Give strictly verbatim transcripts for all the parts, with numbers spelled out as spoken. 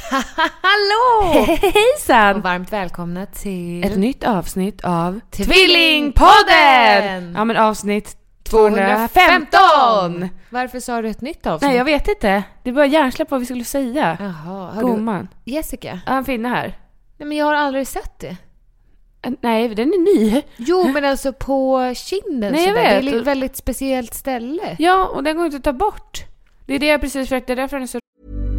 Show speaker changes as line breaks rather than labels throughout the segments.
Hallå!
Hejsan!
Och varmt välkomna till
ett nytt avsnitt av
Tvillingpodden!
Ja, men avsnitt tvåhundrafemton!
Varför sa du ett nytt avsnitt?
Nej, jag vet inte. Det var hjärnsläpp vad vi skulle säga.
Jaha, har
Gumman.
du Jessica?
Ja, han finner här.
Nej, men jag har aldrig sett det.
Nej, den är ny.
Jo, men alltså på kinden.
Nej, jag
sådär.
vet.
Det är ett väldigt speciellt ställe.
Ja, och den går inte att ta bort. Det är det jag precis försökte, därför är den så...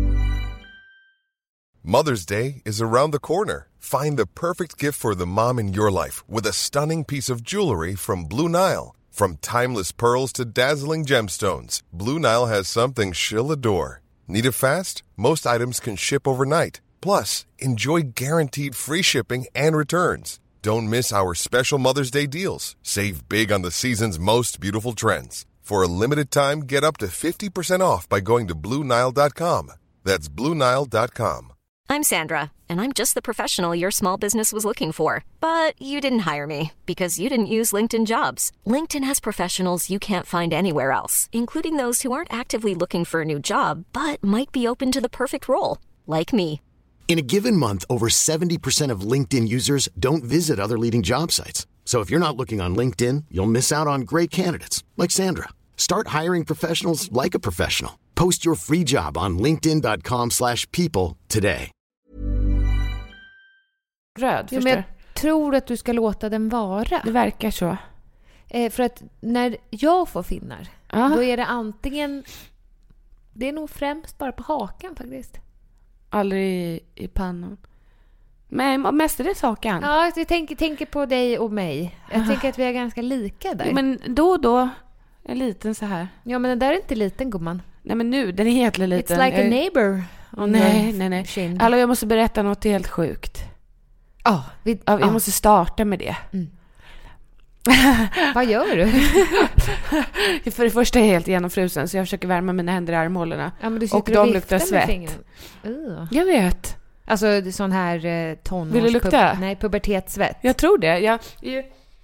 Mother's Day is around the corner. Find the perfect gift for the mom in your life with a stunning piece of jewelry from Blue Nile. From timeless pearls to dazzling gemstones, Blue Nile has something she'll adore. Need it fast? Most items can ship overnight. Plus, enjoy guaranteed free shipping and returns. Don't miss our special Mother's Day deals. Save big on the season's most beautiful trends. For a limited time, get up to fifty percent off by going to Blue Nile dot com. That's Blue Nile dot com.
I'm Sandra, and I'm just the professional your small business was looking for. But you didn't hire me because you didn't use LinkedIn Jobs. LinkedIn has professionals you can't find anywhere else, including those who aren't actively looking for a new job, but might be open to the perfect role, like me.
In a given month, over seventy percent of LinkedIn users don't visit other leading job sites. So if you're not looking on LinkedIn, you'll miss out on great candidates like Sandra. Start hiring professionals like a professional. Post your free job on linkedin dot com slash people today.
Röd,
Jo, men jag tror att du ska låta den vara.
Det verkar så.
Eh, för att när jag får finnar,
Ja.
då är det antingen... Det är nog främst bara på hakan faktiskt.
Aldrig i, i pannan. Men mest är det saken.
Ja, jag tänker, tänker på dig och mig. Jag tänker att vi är ganska lika där.
Jo, men då och då en liten så här.
Ja, men den där är inte liten, gumman.
Nej, men nu, den är egentligen liten.
It's like a
jag...
neighbor.
Oh, nej, nej, nej.
Kind.
Alltså, jag måste berätta något helt sjukt.
Ja, vi,
ja, jag
ja.
måste starta med det.
Mm. Vad gör du?
För det första är jag helt genomfrusen, så jag försöker värma mina händer i armhålorna.
Ja, men du
och de luktar svett.
Uh.
Jag vet.
Alltså det är sån här eh, tonårs...
Vill du lukta?
Pub- nej, pubertetssvett.
Jag tror det. Jag, jag...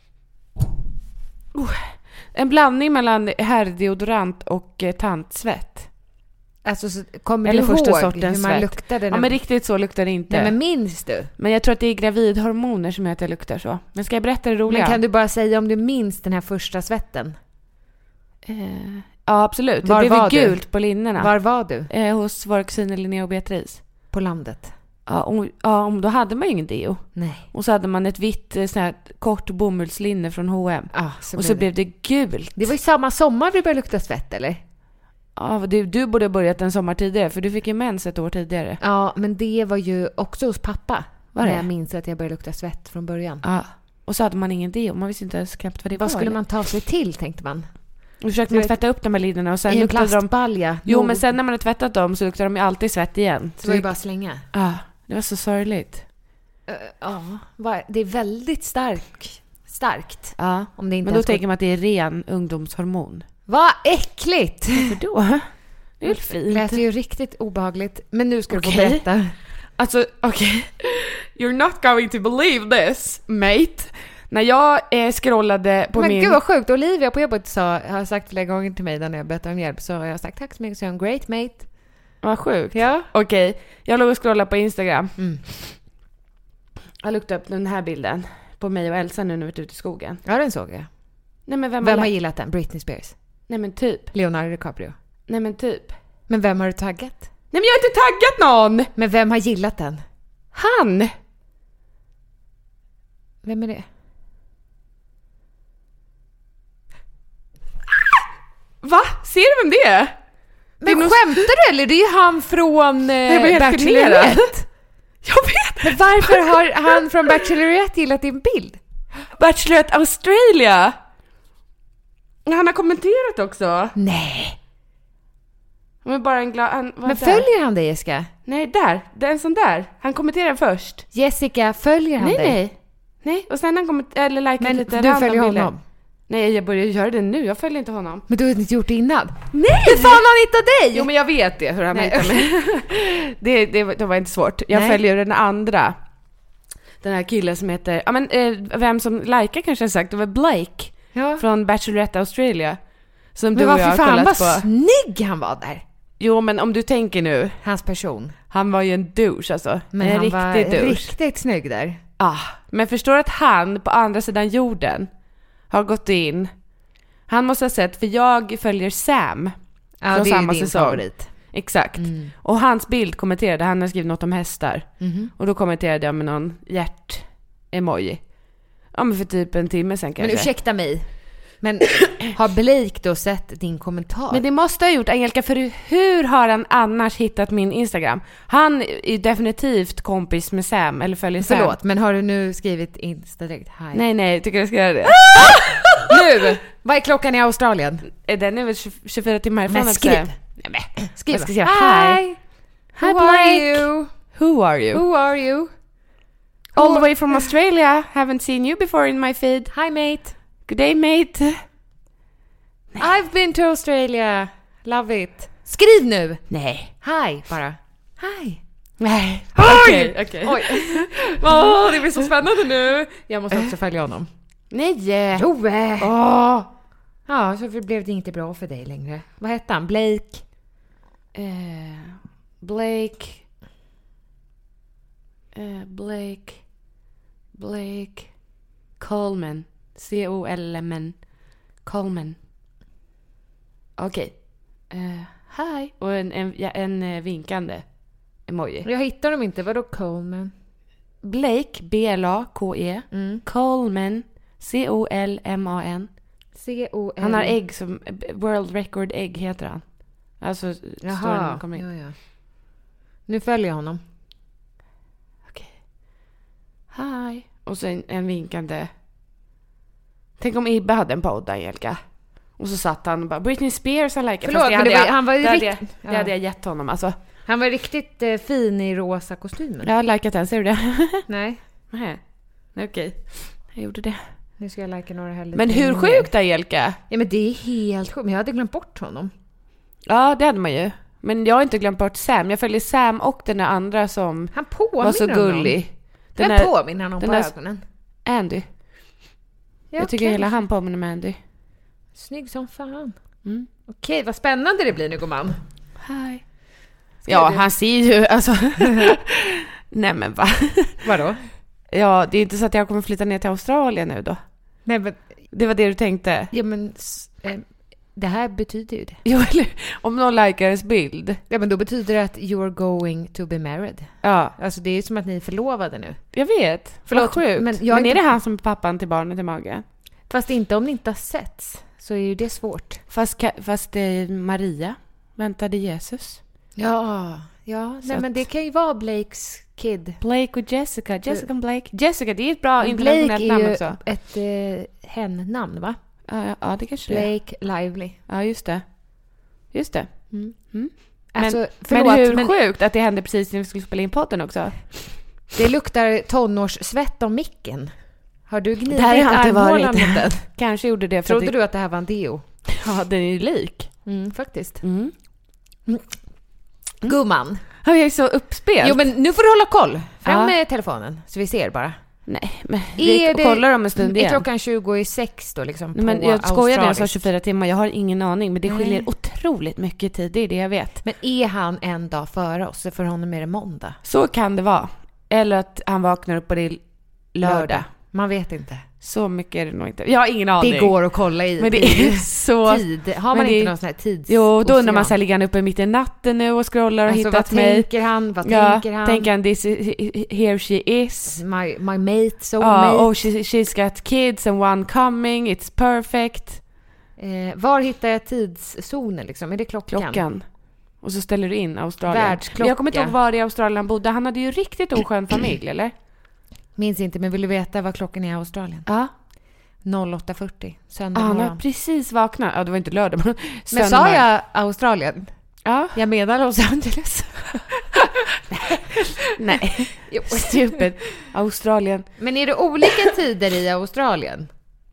Uh. En blandning mellan herrdeodorant och eh, tantsvett.
Alltså, så, kommer
Eller
du
första
ihåg
sortens
hur man
svett.
luktade?
Ja, men riktigt så luktar det inte.
Nej, men minns du?
Men jag tror att det är gravidhormoner som gör att jag luktar så. Men ska jag berätta det roliga?
Men kan du bara säga om du minns den här första svetten?
Eh, ja, absolut.
Var
det blev
var
gult
du?
på linnerna.
Var var du?
Eh, hos våra kusiner Linnea och Beatrice.
På landet?
Ja, och, ja, om då hade man ju ingen deo.
Nej.
Och så hade man ett vitt sån här kort bomullslinne från H och M.
Ah, så
och
blev
så
det.
blev det gult.
Det var ju samma sommar du började lukta svett, eller?
Ja, du, du borde ha börjat en sommar tidigare, för du fick ju mens ett år tidigare.
Ja, men det var ju också hos pappa.
Var det?
När jag minns att jag började lukta svett från början.
Ja, och så hade man ingen deo. Man visste inte ens knappt vad det var.
Vad skulle
eller?
man ta sig till, tänkte man?
Och försökte man tvätta upp de här linjerna och sen
I en
luktade de...
plastbalja.
Jo,
Nog.
men sen när man har tvättat dem så luktar de ju alltid svett igen.
Så det var ju bara att slänga.
Ja, det var så sorgligt.
Uh, ja, va- det är väldigt stark, starkt.
Ja,
Om det inte
men då
ens
tänker man att det är ren ungdomshormon.
Vad äckligt!
För då? Det är väl
Det
fint.
lät ju riktigt obehagligt. Men nu ska du
Okej.
få berätta.
Alltså, okej. Okay. You're not going to believe this, mate. När jag eh, scrollade på
Men
min...
gud vad sjukt. Olivia på jobbet sa, har sagt flera gånger till mig när jag bett om hjälp, så har jag sagt tack så mycket, så en great mate.
Vad sjukt.
Ja.
Okej, okay. Jag låg och scrollade på Instagram.
Mm.
Jag luktade upp den här bilden på mig och Elsa nu när vi är ute i skogen.
Ja, den såg jag.
Nej, men vem,
Vem
har...
har gillat den? Britney Spears.
Nej, men typ.
Leonardo DiCaprio.
Nej, men typ.
Men vem har du taggat?
Nej, men jag har inte taggat någon!
Men vem har gillat den?
Han!
Vem är det?
Va? Ser du vem det är?
Men
det är nog...
skämtar du eller? Det är ju han från eh, Bachelorette.
Jag vet!
Men varför har han från Bachelorette gillat din bild?
Bachelorette Australia! Han har kommenterat också.
Nej.
Men bara en glad... Han,
Men följer han dig, Jessica?
Nej, där. Det är en sån där. Han kommenterar först.
Jessica, följer han
nej,
dig?
Nej, nej. Och sen han kommenterar eller likat
Men
lite.
du följer honom?
Bilder. Nej, jag börjar göra det nu. Jag följer inte honom.
Men du har inte gjort det innan?
Nej!
Hur fan har han hittat dig?
Jo, men jag vet det. Hur han
Nej.
hittar mig. det, det, det var inte svårt. Jag
Nej.
följer den andra. Den här killen som heter... Ja, men eh, vem som likar kanske har sagt. Det var Blake.
Ja.
Från Bachelorette Australia. Som
Men
du och jag
varför
har
fan
kollat
vad
på.
snygg han var där.
Jo, men om du tänker nu.
Hans person.
Han var ju en douche alltså.
Men
en
han
riktig
var
douche.
riktigt snygg där.
Ah, men förstår du att han på andra sidan jorden har gått in. Han måste ha sett, för jag följer Sam.
Ja,
från
det är
samma
din
säsong.
favorit.
Exakt.
Mm.
Och hans bild kommenterade, han har skrivit något om hästar.
Mm-hmm.
Och då kommenterade jag med någon hjärt-emoji. Ja, men för typ en timme sen kanske.
Men ursäkta mig. Men har Blake då sett din kommentar?
Men det måste ha gjort, Angelica, för hur har han annars hittat min Instagram? Han är definitivt kompis med Sam, eller följer Sam.
Förlåt, men har du nu skrivit Insta direkt? Hi.
Nej, nej, tycker jag ska göra det.
Nu! Vad är klockan i Australien?
Den är väl tjugofyra timmar ifrån.
Men skriv!
Nej, men.
Skriv!
Jag ska skriva hi.
Who
Hi,
are
Blake.
you?
Who are you?
Who are you?
All the way from Australia. Haven't seen you before in my feed.
Hi mate.
Good day, mate.
I've been to Australia. Love it. Skriv nu!
Nej.
Hi, bara. Hi.
Nej.
Okej,
Okej, okej.
Oj. Åh, det blir så spännande nu. Jag måste också följa honom.
Nej.
Jo.
Åh.
Ja, så blev det inte bra för dig längre. Vad hette han? Blake?
Eh, Blake. Eh, Blake. Blake. Coleman. C O L M N. Coleman. Okej. Okay. Uh, hi. Och en, en, ja, en uh, vinkande emoji.
Jag hittar dem inte. Vadå Coleman?
Blake. B L A K E.
Mm.
Coleman. C O L M A N.
C O L.
Han har ägg som... World Record ägg heter han. Alltså...
Jaha.
Kommer in.
Ja, ja. Nu följer jag honom.
Okej. Okay. Hi. Och så en, en vinkande... Tänk om Ibbe hade en podd, Angelica. Och så satt han och bara, Britney Spears han like.
Förlåt, men det var, han var ju
det,
rikt...
hade jag, det
ja.
hade jag gett honom, alltså.
Han var riktigt eh, fin i rosa kostymen.
Jag har likat den, ser du det?
Nej.
Nej, okej. Jag gjorde det.
Nu ska jag lika några heller.
Men hur sjukt, Angelica?
Ja, men det är helt sjukt. Men jag hade glömt bort honom.
Ja, det hade man ju. Men jag har inte glömt bort Sam. Jag följer Sam och den där andra som
han påminner
var så gullig.
Den
där,
påminner honom på
där,
ögonen.
Andy.
Ja,
jag tycker
okay.
hela han påminner med Andy.
Snygg som fan.
Mm.
Okej, vad spännande det blir nu, gumman.
Hi. Ska ja, du? Han ser ju, alltså... Nej, men va?
Vadå?
Ja, det är inte så att jag kommer flytta ner till Australien nu då.
Nej, men...
Det var det du tänkte.
Ja, men... Eh, det här betyder ju det.
Jo, eller om någon likar ens bild.
Ja, men då betyder det att you're going to be married.
Ja.
Alltså, det är som att ni är förlovade nu.
Jag vet. Förlåt, sjukt. Men, jag men är inte... det han som är pappan till barnet i magen?
Fast inte om ni inte har setts. Så är ju det svårt.
Fast, fast eh, Maria väntade Jesus.
Ja, ja. Nej, men det kan ju vara Blakes kid.
Blake och Jessica. Jessica och Blake. Jessica, det är ett bra internationellt namn också.
Blake är ju ett eh, hen-namn, va?
Ja, ja, ja, det kanske
Blake det. Lively.
Ja, just det. Just det. Mm. Mm. Men,
alltså, förlåt,
men hur
men...
sjukt att det hände precis när vi skulle spela in podden också.
Det luktar tonårssvett om micken. Har du gnidit
armhålan
mot den?
Kanske gjorde det. För
Trodde
att
det... du att det här var en deo?
Ja, den är ju lik.
Mm, faktiskt.
Mm.
Mm. Gumman.
Ja, jag är så uppspelt.
Jo, men nu får du hålla koll. Fram
ja.
med telefonen, så vi ser bara.
Nej, men vi det... kollar om en stund igen.
Är klockan tjugo i sex då liksom?
Nej, men jag skojar när jag sa tjugofyra timmar. Jag har ingen aning, men det skiljer Nej. otroligt mycket tid. Det är det jag vet.
Men är han en dag före oss? För honom är det måndag.
Så kan det vara. Eller att han vaknar upp på det lördag. lördag.
Man vet inte.
Så mycket är det nog inte. Jag har ingen aning.
Det går att kolla i.
Men det är så...
Tid. Har man
det...
inte någon sån här tids...
Jo, då undrar man sig, ligger han uppe mitt i natten nu och scrollar och
alltså,
hittat
vad
mig.
Tänker han? Vad
ja,
tänker han?
Tänker han, this is, here she is.
My, my mate, so
ja,
mate.
Oh, she, she's got kids and one coming. It's perfect.
Eh, var hittar jag tidszonen liksom? Är det klockan?
Klockan. Och så ställer du in Australien.
Världsklocka.
Jag kommer inte ihåg var i Australien han bodde. Han hade ju riktigt oskön familj, eller?
Minns inte, men vill du veta vad klockan är i Australien?
Ja.
åtta fyrtio, söndag
ah,
morgon.
Han har precis vaknat. Ja, det var inte lördag, men
men sa jag Australien?
Ja.
Jag menar Los Angeles.
Nej. Stupid. Australien.
Men är det olika tider i Australien?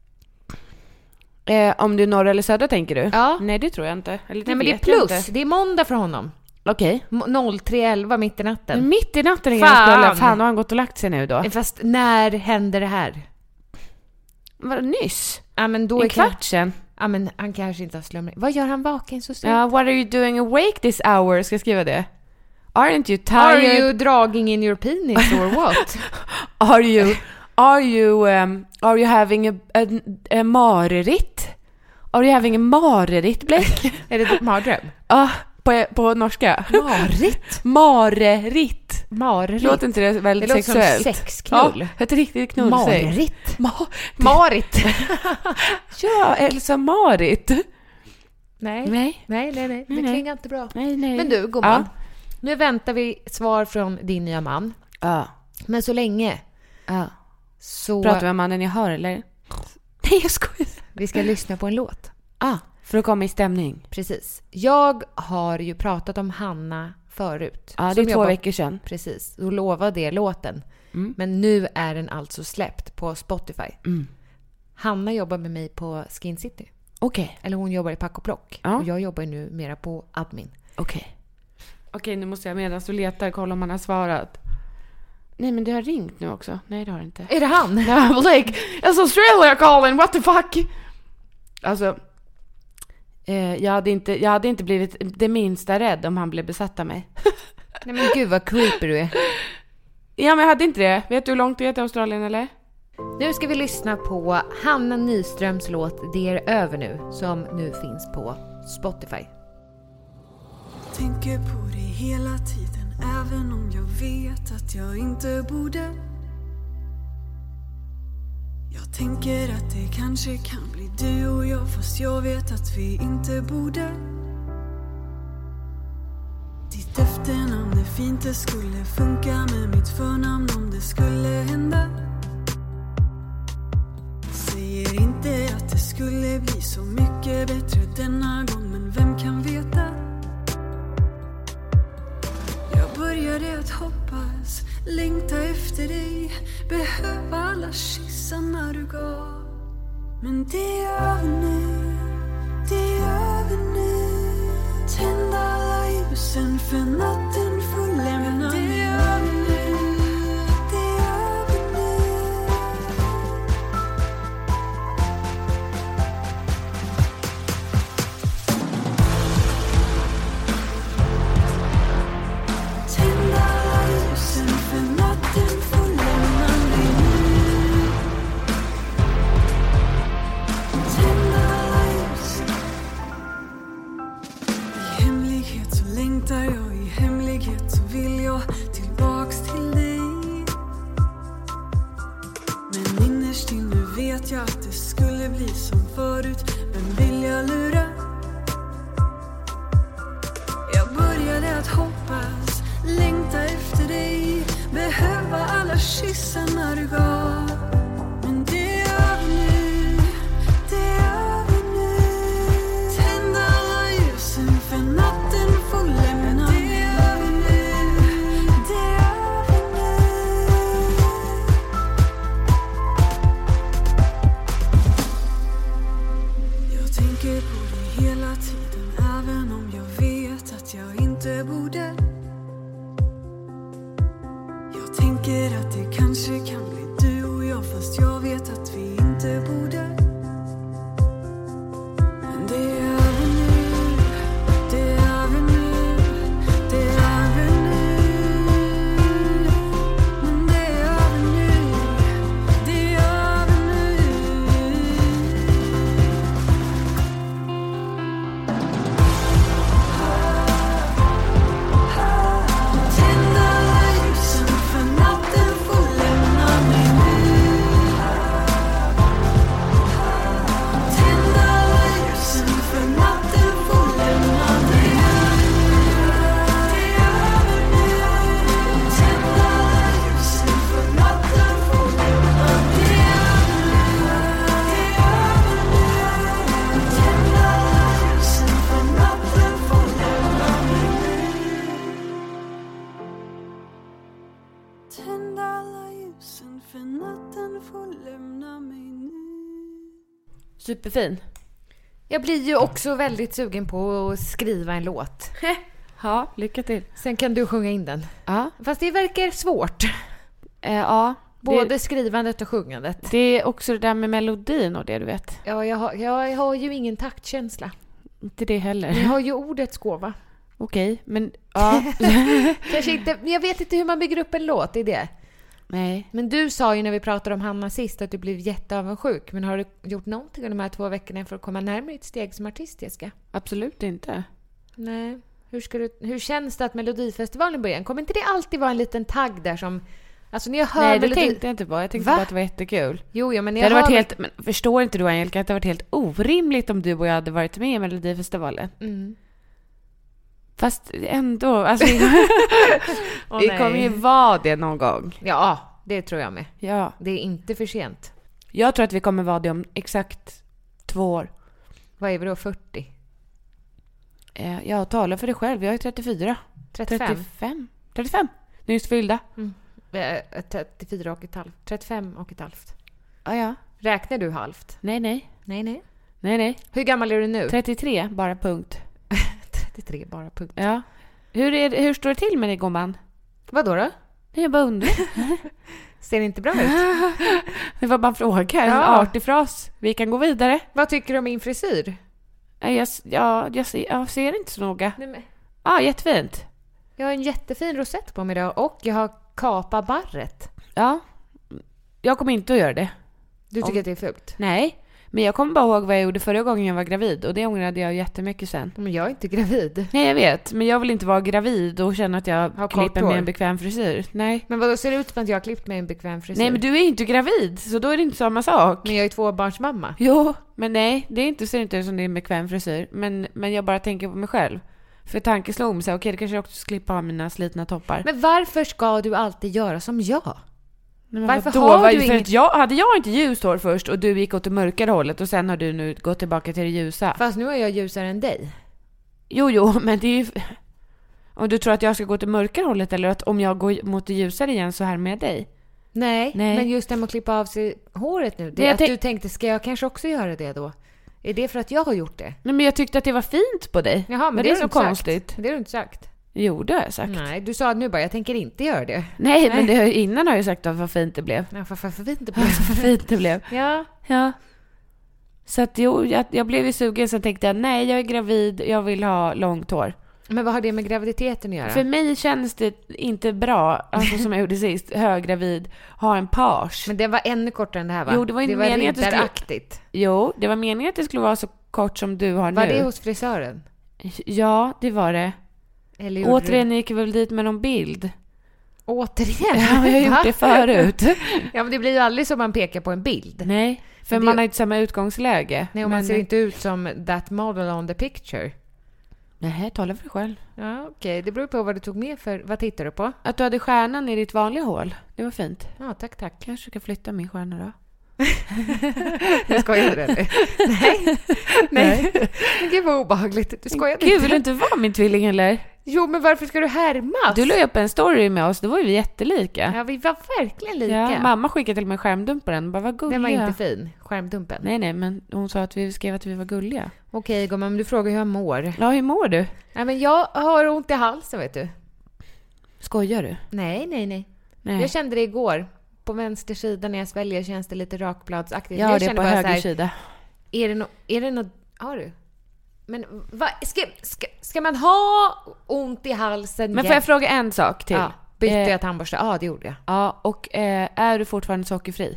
Eh, om du är norra eller södra, tänker du?
Ja.
Nej, det tror jag inte. Eller det
Nej, men det är plus. Det är måndag för honom.
Okej.
Okay. tre elva mitt i natten.
Men mitt i natten är
Fan.
Fan. Fan, har han gått och lagt sig nu då?
Fast när händer det här?
Var det nyss?
Ja, men då
en
är
kvart sen.
Ja, men han kanske inte har slumrat. Vad gör han vaken så sent?
Ja, what are you doing awake this hour? Ska jag skriva det? Aren't you tired?
Are you dragging in your penis or what?
Are you are you um, are you having a, a, a mareritt? Are you having a mareritt, Blake?
Är det ett mardröm?
Ja, på, på norska.
Mareritt?
Mareritt.
Mareritt.
Låter inte det väldigt
det låter
sexuellt?
Som sexknull.
Ja, ett riktigt knull.
Mareritt.
Ma-
Marit.
Ja, Elsa Marit.
Nej.
Nej.
Nej, nej, nej. Det
nej.
klingar inte bra.
Nej, nej.
Men du, gumman.
Ja.
Nu väntar vi svar från din nya man.
Ja.
Men så länge
Ja.
så...
Pratar vi om mannen jag har, eller? Nej, jag skojar.
Vi ska lyssna på en låt.
Ah, för att komma i stämning.
Precis. Jag har ju pratat om Hanna förut.
Ja, det
Som
är två
jobbar-
veckor sedan.
Precis. Då lovade det låten.
Mm.
Men nu är den alltså släppt på Spotify.
Mm.
Hanna jobbar med mig på Skin City.
Okej, okay.
Eller hon jobbar i Pack och Plock.
Ja.
Och jag jobbar ju nu mera på admin.
okej. Okay. Okej, okay, nu måste jag medan du letar kolla om han har svarat. Nej, men det har ringt nu också. Nej, det har det inte.
Är det han?
No, Blake, it's Australia calling, what the fuck? Alltså, eh, jag, hade inte, jag hade inte blivit det minsta rädd om han blev besatt av mig.
Nej men gud vad creepy du är.
Ja, men jag hade inte det. Vet du hur långt det är till Australien, eller?
Nu ska vi lyssna på Hanna Nyströms låt Det är över nu, som nu finns på Spotify.
Tänker på dig hela tiden, även om jag vet att jag inte borde. Jag tänker att det kanske kan bli du och jag, fast jag vet att vi inte borde. Ditt efternamn är fint, det skulle funka med mitt förnamn om det skulle hända. Säger inte att det skulle bli så mycket bättre denna gång, men vem kan veta? Jag började att hoppas, längta efter dig, behöva alla kyssarna du gav. Men det är över nu, det är över nu. Tänd alla ljusen för natten får lämna mig. Det är över nu, det är över nu. Tänd alla ljusen för natten får lämna mig nu. Tänd alla ljusen. I hemlighet så längtar jag, i hemlighet så vill jag tillbaks till dig. Men innerst inne vet jag att det skulle bli som förut. Vem vill jag lura? Jag började att hoppas, längta efter dig, behöva alla kyssarna du gav. Men det är över nu, det är över nu. Tänd alla ljusen för natten får lämna. Det är över nu, det är över nu. Jag tänker på dig hela tiden, även om jag vet att jag inte borde. Jag tänker att det kanske kan bli du och jag, fast jag vet att vi inte borde. Men det är över nu, det är över nu, det är över nu. Men det är över nu, det är över nu. Tänd alla ljusen för natten får lämna mig nu. Tänd alla ljusen för natten får lämna mig nu. Det är över nu. Tänd alla ljusen för natten får lämna mig nu. Det är över nu. Tänd alla ljusen för natten får lämna mig nu. Tänd alla ljusen för natten får lämna mig nu.
Superfin.
Jag blir ju också väldigt sugen på att skriva en låt.
Ja, lycka till.
Sen kan du sjunga in den.
Ja,
Fast det verkar svårt.
eh, ja.
Både
Det,
skrivandet och sjungandet.
det är också det där med melodin och det, du vet.
Ja, jag har, jag, jag har ju ingen taktkänsla.
Inte det heller.
Jag har ju ordets gåva.
Okej, men ja.
Kanske inte, men jag vet inte hur man bygger upp en låt, det är det.
Nej.
Men du sa ju när vi pratade om Hanna sist att du blev jätteavundsjuk. Men har du gjort någonting under de här två veckorna för att komma närmare ett steg som artist, Jessica?
Absolut inte.
Nej. Hur, ska du, hur känns det att Melodifestivalen börjar? Kommer inte det alltid vara en liten tagg där som... Alltså när jag hör
Nej, det
Melodi...
tänkte jag inte på. Jag tänkte
Va?
bara att det var jättekul.
Jo, ja, men
Det
jag
hade
hör...
varit helt, men förstår inte du, Angelica, att det hade varit helt orimligt om du och jag hade varit med i Melodifestivalen?
Mm.
Fast ändå, alltså,
Åh,
vi
nej.
kommer ju vara det någon gång.
Ja, det tror jag med.
Ja.
Det är inte för sent.
Jag tror att vi kommer vara det om exakt två år.
Vad är vi då? fyrtio?
Eh, Jag talar för dig själv, jag är trettiofyra.
trettiofem?
trettiofem. trettiofem. Nyss fyllda.
Eh, trettiofyra och ett halvt. trettiofem och ett halvt.
Ja, ja.
Räknar du halvt?
Nej, nej.
Nej, nej.
Nej, nej.
Hur gammal är du nu?
trettiotre, bara punkt.
trettiotre, bara punkt.
Ja. Hur, är, det- hur står det till med dig, gumman?
Vad då då?
Nej, jag bara undrar.
Ser det inte bra ut?
Det var bara en fråga, en
Ja.
artig fras. Vi kan gå vidare.
Vad tycker du om min frisyr?
Ja, jag, ja, jag, ser, jag ser inte så noga.
Nej, men...
Ja, jättefint.
Jag har en jättefin rosett på mig idag och jag har kapat barret.
Ja. Jag kommer inte att göra det.
Du tycker
Om-
att det är fult?
Nej. Men jag kommer bara ihåg vad jag gjorde förra gången jag var gravid. Och det ångrade jag jättemycket sen.
Men jag är inte gravid.
Nej, jag vet. Men jag vill inte vara gravid och känna att jag
Har kort
klipper
hår.
med en bekväm frisyr. Nej.
Men vad ser det ut som att jag har klippt mig en bekväm frisyr?
Nej, men du är inte gravid. Så då är det inte samma sak.
Men jag är tvåbarnsmamma.
Jo, men nej. Det är inte, ser inte ut som det är en bekväm frisyr. Men, men jag bara tänker på mig själv. För tanken slog mig så här, okej, det kanske jag också ska klippa av mina slitna toppar.
Men varför ska du alltid göra som jag?
Nej, men
varför
vadå?
har
Vad-
du
för
inget-
att jag, hade jag inte ljust hår först och du gick åt det mörkare hållet och sen har du nu gått tillbaka till det ljusa?
Fast nu är jag ljusare än dig.
Jo, jo, men det är ju... Om du tror att jag ska gå till mörkare hållet eller att om jag går mot det ljusare igen så här med dig?
Nej,
Nej.
men just det med att klippa av sig håret nu. Det
Nej, jag
att
tänk-
du tänkte, ska jag kanske också göra det då? Är det för att jag har gjort det?
Nej, men jag tyckte att det var fint på dig.
Jaha, men
Var
det,
det
är
så
inte
konstigt?
Sagt. Det har du inte sagt.
Jo, det har jag sagt. Nej,
Nej, du sa nu bara, jag tänker inte göra det.
Nej. men det, innan har jag sagt att vad fint det blev.
Ja, för, för, för fint det
Vad
blev.
fint det blev.
Ja.
Ja. Så att jo, jag, jag blev ju sugen, så tänkte jag, nej, jag är gravid, jag vill ha långt hår.
Men vad har det med graviditeten att göra?
För mig känns det inte bra, alltså som jag gjorde sist, höggravid, ha en page.
Men det var ännu kortare än det här, va?
Jo, det var inte
det var
meningen att det skulle-
riddaraktigt.
Jo, det var meningen att det skulle vara så kort som du har
Var
nu.
det hos frisören?
Ja, det var det.
Eller gjorde
Återigen
du...
gick jag väl dit med någon bild.
Återigen?
Ja, men jag har
Va?
gjort det förut.
Ja, men det blir ju aldrig som man pekar på en bild.
Nej, för
Men det-
man har inte samma utgångsläge.
Nej, och man ser inte ut som that model on the picture.
Nej, tala för dig själv.
Ja, okej. Det beror på vad du tog med för... Vad tittar du på?
Att du hade stjärnan i ditt vanliga hål. Det var fint.
Ja, tack, tack.
Kanske ska flytta min stjärna då.
Jag skojar eller? Nej. Nej. Men gud vad obehagligt. Du skojar
Gud, vill
inte.
du inte vara min tvilling eller?
Jo, men varför ska du härmas?
Du la ju upp en story med oss, då var ju vi jättelika.
Ja, vi var verkligen lika.
Ja, mamma skickade till mig skärmdump på den. Bara, vad gulliga.
Den var inte fin. Skärmdumpen.
Nej, nej, men hon sa att vi skrev att vi var gulliga.
Okej, gumman, men du frågar hur jag mår.
Ja, hur mår du?
Nej, men jag har ont i halsen, vet du.
Skojar du?
Nej, nej, nej.
Nej.
Jag kände det igår. På vänster sida när jag sväljer känns det lite rakbladsaktigt.
Ja,
jag
det är
kände
på
bara
höger
så här,
sida.
Är det något... Är det något... Har du? Men vad... Ska, ska, ska man ha ont i halsen?
Men får jag fråga en sak till?
Ja, bytte
Eh,
jag tandborste? Ja, det gjorde jag.
Ja, och eh, är du fortfarande sockerfri?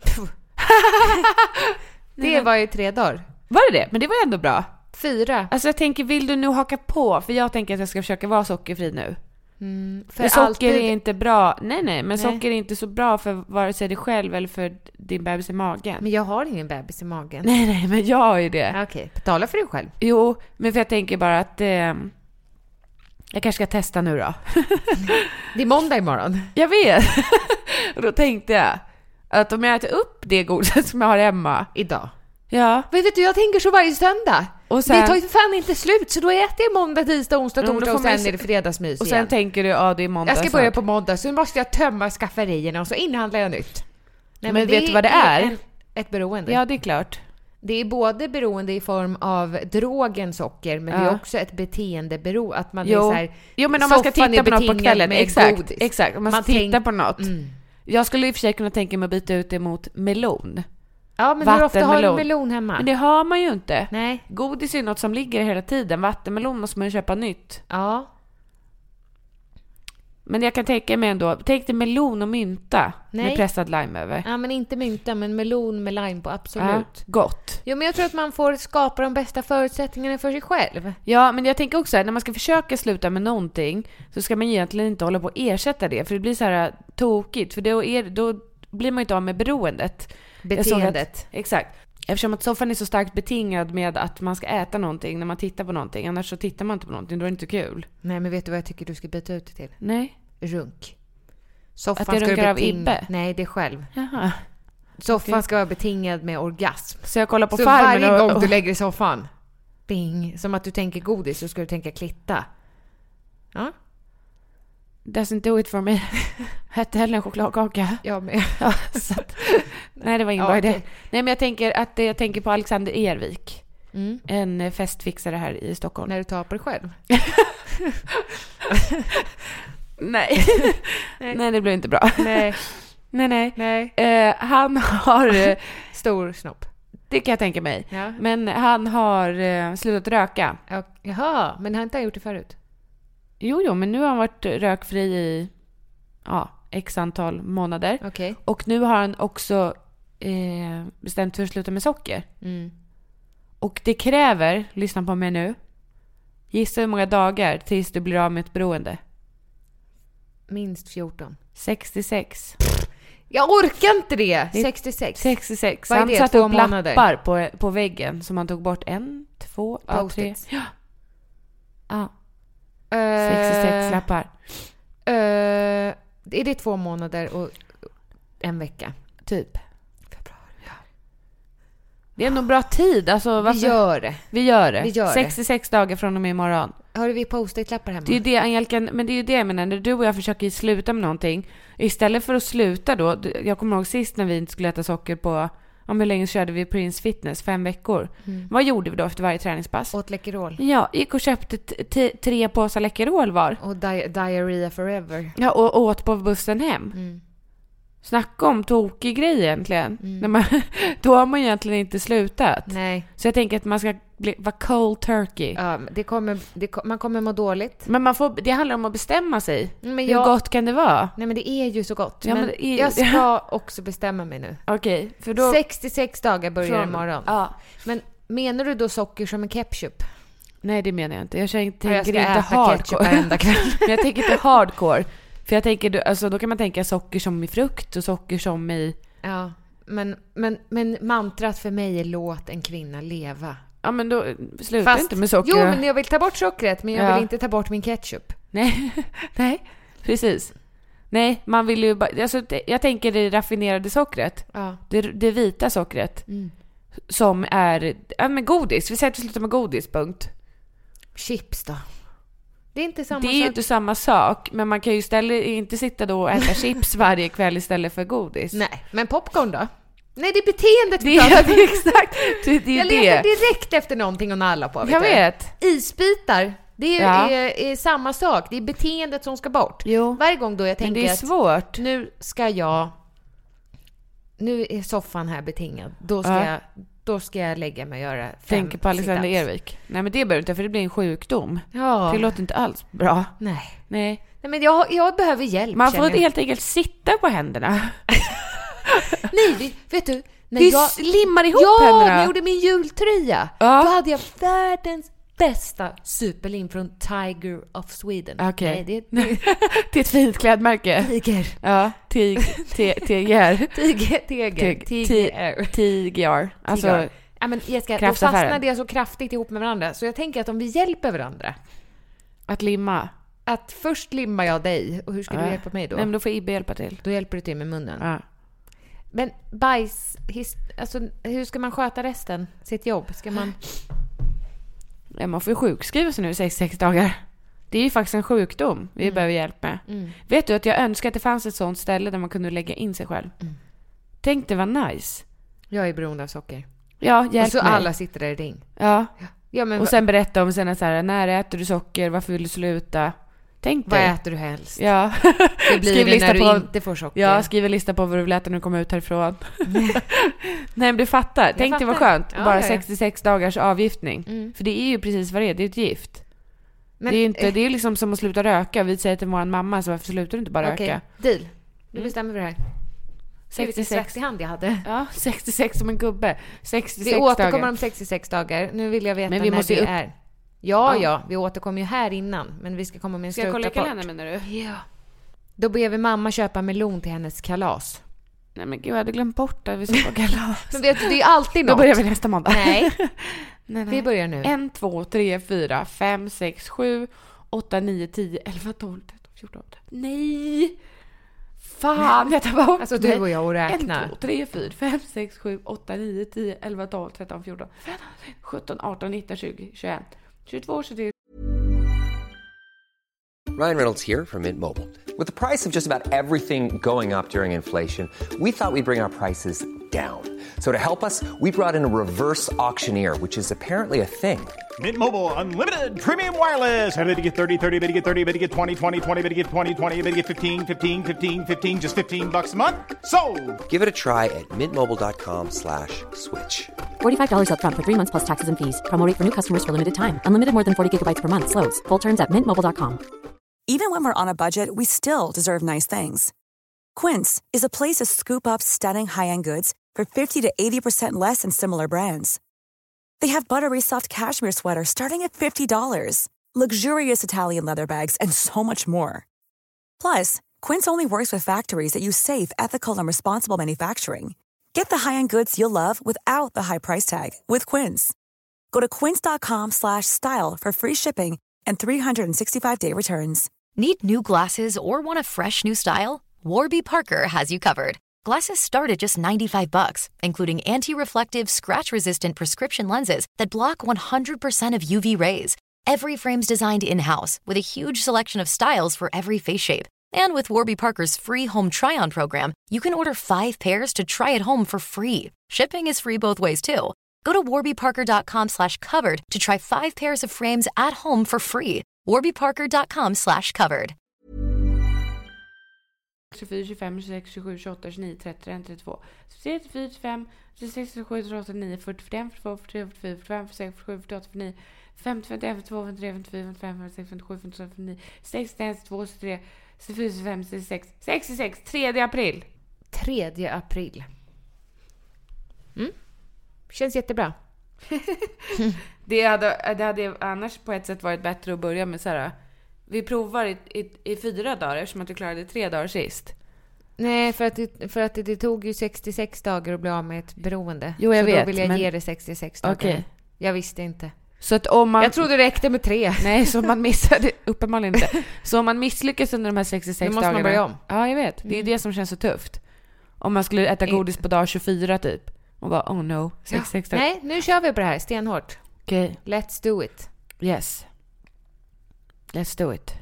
Det var ju tre dagar.
Var det det? Men det var ändå bra.
Fyra.
Alltså jag tänker, vill du nu haka på? För jag tänker att jag ska försöka vara sockerfri nu.
Mm,
För socker
alltid-
är inte bra. Nej, nej, men
Nej.
socker är inte så bra för vare sig dig själv eller för din bebis i magen.
Men jag har ingen bebis i magen.
Nej, nej, men jag har ju det.
Ja, okej, betala för dig själv.
Jo, men för jag tänker bara att eh, jag kanske ska testa nu då.
Det är måndag imorgon.
Jag vet. Och då tänkte jag att om jag äter upp det godiset som jag har hemma.
Idag.
Ja.
Men vet du, jag tänker så varje söndag.
Och sen,
Det tar ju för fan inte slut, så då äter jag måndag, tisdag, onsdag,
Ja, men då
torsdag
får
och
man
sen
ju-
är det fredagsmys
och sen
igen.
tänker du, ja det är måndag
Jag ska börja
snart.
på måndag, så måste jag tömma skafferierna och så inhandlar jag nytt. Nej,
Men vet du vad det är?
En, ett beroende.
Ja, det är klart.
Det är både beroende i form av drogen socker, men det
Ja.
är också ett beteendeberoende. Att man
Jo.
är så här,
Jo, men om man ska
soffan
titta
är
på något på
betingad
kvällen,
med
exakt,
godis.
exakt. Om man,
Man
ska titta
tänk-
på något.
Mm.
Jag skulle i och för sig kunna tänka mig att byta ut det mot melon.
Ja, men hur ofta har du
Vattenmelon.
melon hemma?
Men det har man ju inte.
Nej.
Godis är ju något som ligger hela tiden. Vattenmelon måste man ju köpa nytt.
Ja.
Men jag kan tänka mig ändå, tänk dig melon och mynta
Nej.
med pressad lime över.
Ja, men inte mynta, men melon med lime på, absolut.
Ja, gott.
Jo, men jag tror att man får skapa de bästa förutsättningarna för sig själv.
Ja, men jag tänker också att när man ska försöka sluta med någonting så ska man egentligen inte hålla på att ersätta det. För det blir så här tokigt. För då, är, då blir man inte av med beroendet.
Beteendet.
Att, exakt. Eftersom att soffan är så starkt betingad med att man ska äta någonting när man tittar på någonting. Annars så tittar man inte på någonting, då är det inte kul.
Nej, men vet du vad jag tycker du ska byta ut det till?
Nej.
Runk. Soffan
Att det
ska
runkar av
beting-
Ibbe?
Nej, det är själv.
Jaha.
Soffan ska vara betingad med orgasm.
Så jag kollar på
Så
Farmen
varje
och,
gång du lägger i soffan, bing, som att du tänker godis, så ska du tänka klitta. Ja,
doesn't do it for me. Hette hellre en chokladkaka.
jag med.
Ja, så att, nej, det var ingen
Ja,
bra idé.
okej.
Nej, men jag tänker att jag tänker på Alexander Ervik.
Mm.
En eh, festfixare här i Stockholm.
När du tar på dig själv.
Nej. Nej, det blev inte bra.
Nej,
Nej, nej.
nej.
Eh, han har, eh,
Stor snopp.
det kan jag tänka mig.
Ja.
Men han har eh, slutat röka.
Ja, jaha, men har inte han gjort det förut?
Jo, jo, men nu har han varit rökfri i ja, x antal månader.
Okej.
Och nu har han också eh, bestämt för att sluta med socker.
Mm.
Och det kräver, lyssna på mig nu, gissa hur många dagar tills du blir av med ett beroende.
Minst fjorton.
sextiosex.
Jag orkar inte det!
Det är
sextiosex.
sextiosex.
Vad är
Han
det,
satte
två
upp
månader?
lappar på, på väggen som han tog bort en, två, ja, tre.
Post-its.
Ja. Ja,
Eh,
sextiosex lappar.
eh, är det två månader och en vecka?
Typ. Det är nog bra tid. Alltså, varför?
Vi gör det.
Vi gör det.
Vi gör det.
sextiosex dagar från och med imorgon.
Har vi post-it-lappar hemma?
Det är ju det, Angelica, men det är ju det jag menar. När du och jag försöker sluta med någonting, istället för att sluta då, jag kommer ihåg sist när vi inte skulle äta socker på, om hur länge körde vi Prince Fitness? Fem veckor.
Mm.
Vad gjorde vi då efter varje träningspass?
Åt Läkerol.
Ja, gick och köpte t- t- tre påsar Läkerol var.
Och di- diarrhea forever.
Ja, och åt på bussen hem.
Mm.
Snacka om tokig grej egentligen.
Mm.
När man, då har man egentligen inte slutat.
Nej.
Så jag tänker att man ska bli, vara cold turkey.
Ja, det kommer, det, ko- man kommer må dåligt.
Men man får, det handlar om att bestämma sig.
Men
Hur
jag,
gott kan det vara?
nej, men det är ju så gott.
Ja,
men
men det är-
jag ska också bestämma mig nu.
Okej, för då...
sextiosex dagar börjar
från-
imorgon.
Ja.
Men menar du då socker som en ketchup?
Nej, det menar jag inte. Jag tänker
Ja, jag ska
inte
äta ketchup
hardcore.
varenda kväll.
Men jag tänker inte hardcore. För jag tänker, du- alltså, då kan man tänka socker som i frukt och socker som i...
Ja, men, men, men mantrat för mig är låt en kvinna leva.
Ja, men då sluta inte med socker.
Jo, men jag vill ta bort sockret, men jag
Ja.
vill inte ta bort min ketchup.
Nej, nej, precis. Nej, man vill ju bara... Alltså, det- jag tänker det raffinerade sockret.
Ja.
Det, det vita sockret.
Mm.
Som är... Ja, men godis. Vi säger att vi slutar med godis, punkt.
Chips då? Det är inte samma
Det är ju
sak.
inte samma sak. Men man kan ju istället inte sitta då och äta chips varje kväll istället för godis.
Nej, men popcorn då? Nej, det är beteendet
Det
vi
är
pratar om.
exakt. Det, det är
Jag
det.
letar direkt efter någonting att nalla på.
Jag
du.
vet.
Isbitar, det är,
Ja.
är, är samma sak. Det är beteendet som ska bort.
Jo.
Varje gång då jag
Men
tänker
det är
att
svårt.
nu ska jag... Nu är soffan här betingad. Då ska,
Ja.
jag, då ska jag lägga mig och göra fem
Tänker på Alexander
sit-ups.
Ervik. Nej, men det behöver du inte, för det blir en sjukdom.
Ja.
Det låter inte alls bra.
Nej.
Nej.
Nej, men jag, jag behöver hjälp.
Man får
känner jag.
helt enkelt sitta på händerna.
Nej, vet- vet du? När
Det
jag,
limmar ihop
ja,
händerna.
när jag gjorde min jultröja.
Ja.
Då hade jag världens bästa superlim från Tiger of Sweden.
Okej.
Nej, det är
Det är ett fint klädmärke.
Tiger.
Ja, tig, te, tiger.
Tiger. Tiger.
Tig-
Tiger.
Tiger. Alltså,
Tiger. Ja, men Jessica, då
Kraftaffären.
fastnade jag så kraftigt ihop med varandra. Så jag tänker att om vi hjälper varandra.
att limma.
Att först limmar jag dig. Och hur ska du
Ja.
hjälpa mig då?
Nej, men då får Ibbe hjälpa till.
Då hjälper du till med munnen.
Ja.
Men bajs, his, alltså, hur ska man sköta resten? Sitt jobb? Ska man...
Ja, man får ju sjukskriva sig nu i sextiosex dagar. Det är ju faktiskt en sjukdom vi
Mm.
behöver hjälp med.
Mm.
Vet du att jag önskar att det fanns ett sånt ställe där man kunde lägga in sig själv.
Mm.
Tänk det var nice.
Jag är beroende av socker.
Ja, hjälp
Och så
mig.
alla sitter där i ring.
Ja.
Ja, men
Och sen berätta om sen så här, när äter du socker, varför vill du sluta? Tänk
Vad
dig.
äter du helst?
Ja.
Det blir
Skriv
det
lista
när du
på-
inte får socker.
Ja, skriv en lista på vad du vill äta när du kommer ut härifrån. Nej, men du fattar. Tänk dig vad
fattar.
skönt.
Ja,
bara
ja, ja.
sextiosex dagars avgiftning.
Mm.
För det är ju precis vad det är. Det är ett gift.
Men,
det är ju inte, det är liksom som att sluta röka. Vi säger till vår mamma, så varför slutar du inte bara
okej,
röka?
deal. Nu
Mm.
bestämmer vi det här. Vilken
sextiosex.
svettig hand jag hade.
Ja, sextiosex som en gubbe. sextiosex
Vi återkommer
dagar.
om sextiosex dagar. Nu vill jag veta
Men vi
när
måste
det
upp-
är. Ja,
Ja.
ja, vi återkommer ju här innan. Men vi ska komma med en
Ska jag kolla i
slutrapport.
kalendern, menar du?
Ja. Då ber vi mamma köpa melon till hennes kalas.
Nej men gud, jag hade glömt bort att vi ska på kalas.
Men vet du, det är alltid
Då
något.
börjar vi nästa måndag.
Nej,
nej, nej.
vi börjar nu.
En, två, tre, fyra, fem, sex, sju, åtta, nio, tio, elva, tolv, tretton, fjorton. Nej! Fan, jag tar bort.
Alltså du och jag och
En,
räkna.
två, tre, fyra, fem, sex, sju, åtta, nio, tio, elva, tolv, tretton, fjorton, sjutton, arton, nitton, tjugo, tjugoett, tjugotvå, tjugotre.
Ryan Reynolds here from Mint Mobile. With the price of just about everything going up during inflation, we thought we'd bring our prices down. So to help us, we brought in a reverse auctioneer, which is apparently a thing.
Mint Mobile Unlimited Premium Wireless. How to get thirty, thirty, how to get thirty, how to get twenty, twenty, twenty, how to get twenty, twenty, how to get fifteen, fifteen, fifteen, fifteen, just fifteen bucks a month? Sold!
Give it a try at mintmobile.com slash switch.
forty-five dollars up front for three months plus taxes and fees. Promo rate for new customers for limited time. Unlimited more than forty gigabytes per month. Slows full terms at mint mobile dot com.
Even when we're on a budget, we still deserve nice things. Quince is a place to scoop up stunning high-end goods for fifty to eighty percent less than similar brands. They have buttery soft cashmere sweaters starting at fifty dollars, luxurious Italian leather bags, and so much more. Plus, Quince only works with factories that use safe, ethical, and responsible manufacturing. Get the high-end goods you'll love without the high price tag with Quince. Go to quince.com slash style for free shipping and three sixty-five day returns.
Need new glasses or want a fresh new style? Warby Parker has you covered. Glasses start at just ninety-five bucks, including anti-reflective, scratch-resistant prescription lenses that block one hundred percent of U V rays. Every frame's designed in-house with a huge selection of styles for every face shape. And with Warby Parker's free home try-on program, you can order five pairs to try at home for free. Shipping is free both ways, too. Go to warbyparker.com slash covered to try five pairs of frames at home for free. warbyparker.com slash covered.
tjugofyra, tjugofem, tjugosex, tjugosju, tjugoåtta, tjugonio, trettio, trettioett, trettiotvå, trettiofyra, trettiofem, tjugosex, tjugosju, tjugoåtta, tjugonio, fyrtio, fyrtiofem, fyrtiotvå, fyrtiofyra, fyrtiofem, fyrtiofem, fyrtiosju, fyrtioåtta, fyrtionio, femtio, femtioett, femtiotvå, femtiotre, femtiofyra, femtiofem, femtiosex, femtiosju, femtioåtta, femtionio, sextioett, sextiotvå, sextiotre, sextiofyra, sextiofem, sextiosex, sextiosex, tredje april.
tredje april. Mm. Känns jättebra.
Det hade, det hade annars på ett sätt varit bättre att börja med så här. Vi provar i, i, i fyra dagar eftersom att du klarade tre dagar sist.
Nej, för att, det, för att det, det tog ju sextiosex dagar att bli av med ett beroende.
Jo, jag
så
vet,
då vill jag
men-
ge det sextiosex dagar.
Okej.
Jag visste inte.
Så att om man...
Jag trodde det räckte med tre.
Nej, så man missade uppenbarligen inte. Så om man misslyckas under de här sextiosex
Då måste man
dagarna...
börja om.
Ja, jag vet. Det är det som känns så tufft. Om man skulle äta godis på dag tjugofyra typ. Och bara, oh no, sextiosex dagar.
Nej, nu kör vi på det här stenhårt.
Okej,
Let's do it.
yes. Let's do it.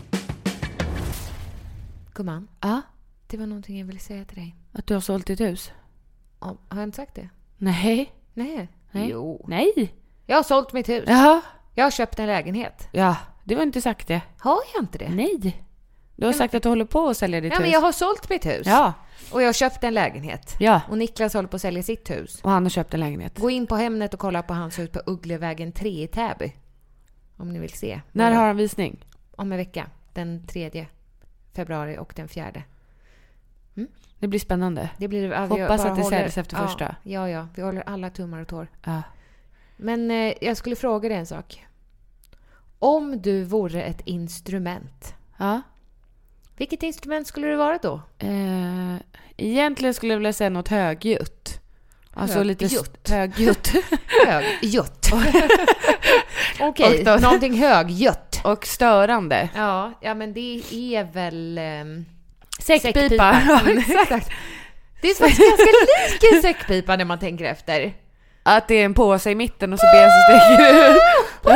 Gumman,
Ja,
det var någonting jag ville säga till dig.
att du har sålt ditt hus.
Ja, har jag inte sagt det?
Nej.
Nej.
Nej.
Jo.
Nej.
Jag har sålt mitt hus.
Jaha.
Jag har köpt en lägenhet.
Ja, det var inte sagt det.
Har jag inte det?
Nej. Du har sagt att du håller på att sälja ditt
Ja,
hus.
men jag har sålt mitt hus.
Ja,
Och jag har köpt en lägenhet.
ja.
Och Niklas håller på att sälja sitt hus.
Och han har köpt en lägenhet.
Gå in på Hemnet och kolla på hans hus på Ugglevägen tre i Täby. Om ni vill se.
När har han visning?
Om en vecka. Den tredje februari och den fjärde.
Det blir spännande.
Det blir, ja, vi
Hoppas
bara
att det
håller-
säljs efter
ja,
första.
Ja, ja. Vi håller alla tummar och tår.
Ja.
Men eh, jag skulle fråga dig en sak. Om du vore ett instrument,
Ja.
vilket instrument skulle du vara då?
Eh, egentligen skulle jag vilja säga något högljutt. Alltså lite
Högljutt.
högljutt.
Högljutt. Okej,
Och då-
någonting högljutt.
Och störande.
Ja, ja, men det är väl... ehm,
Säckpipa.
Mm, exakt. Det är faktiskt ganska lik en säckpipa när man tänker efter.
Att det är en påse i mitten och så ben som sticker ut.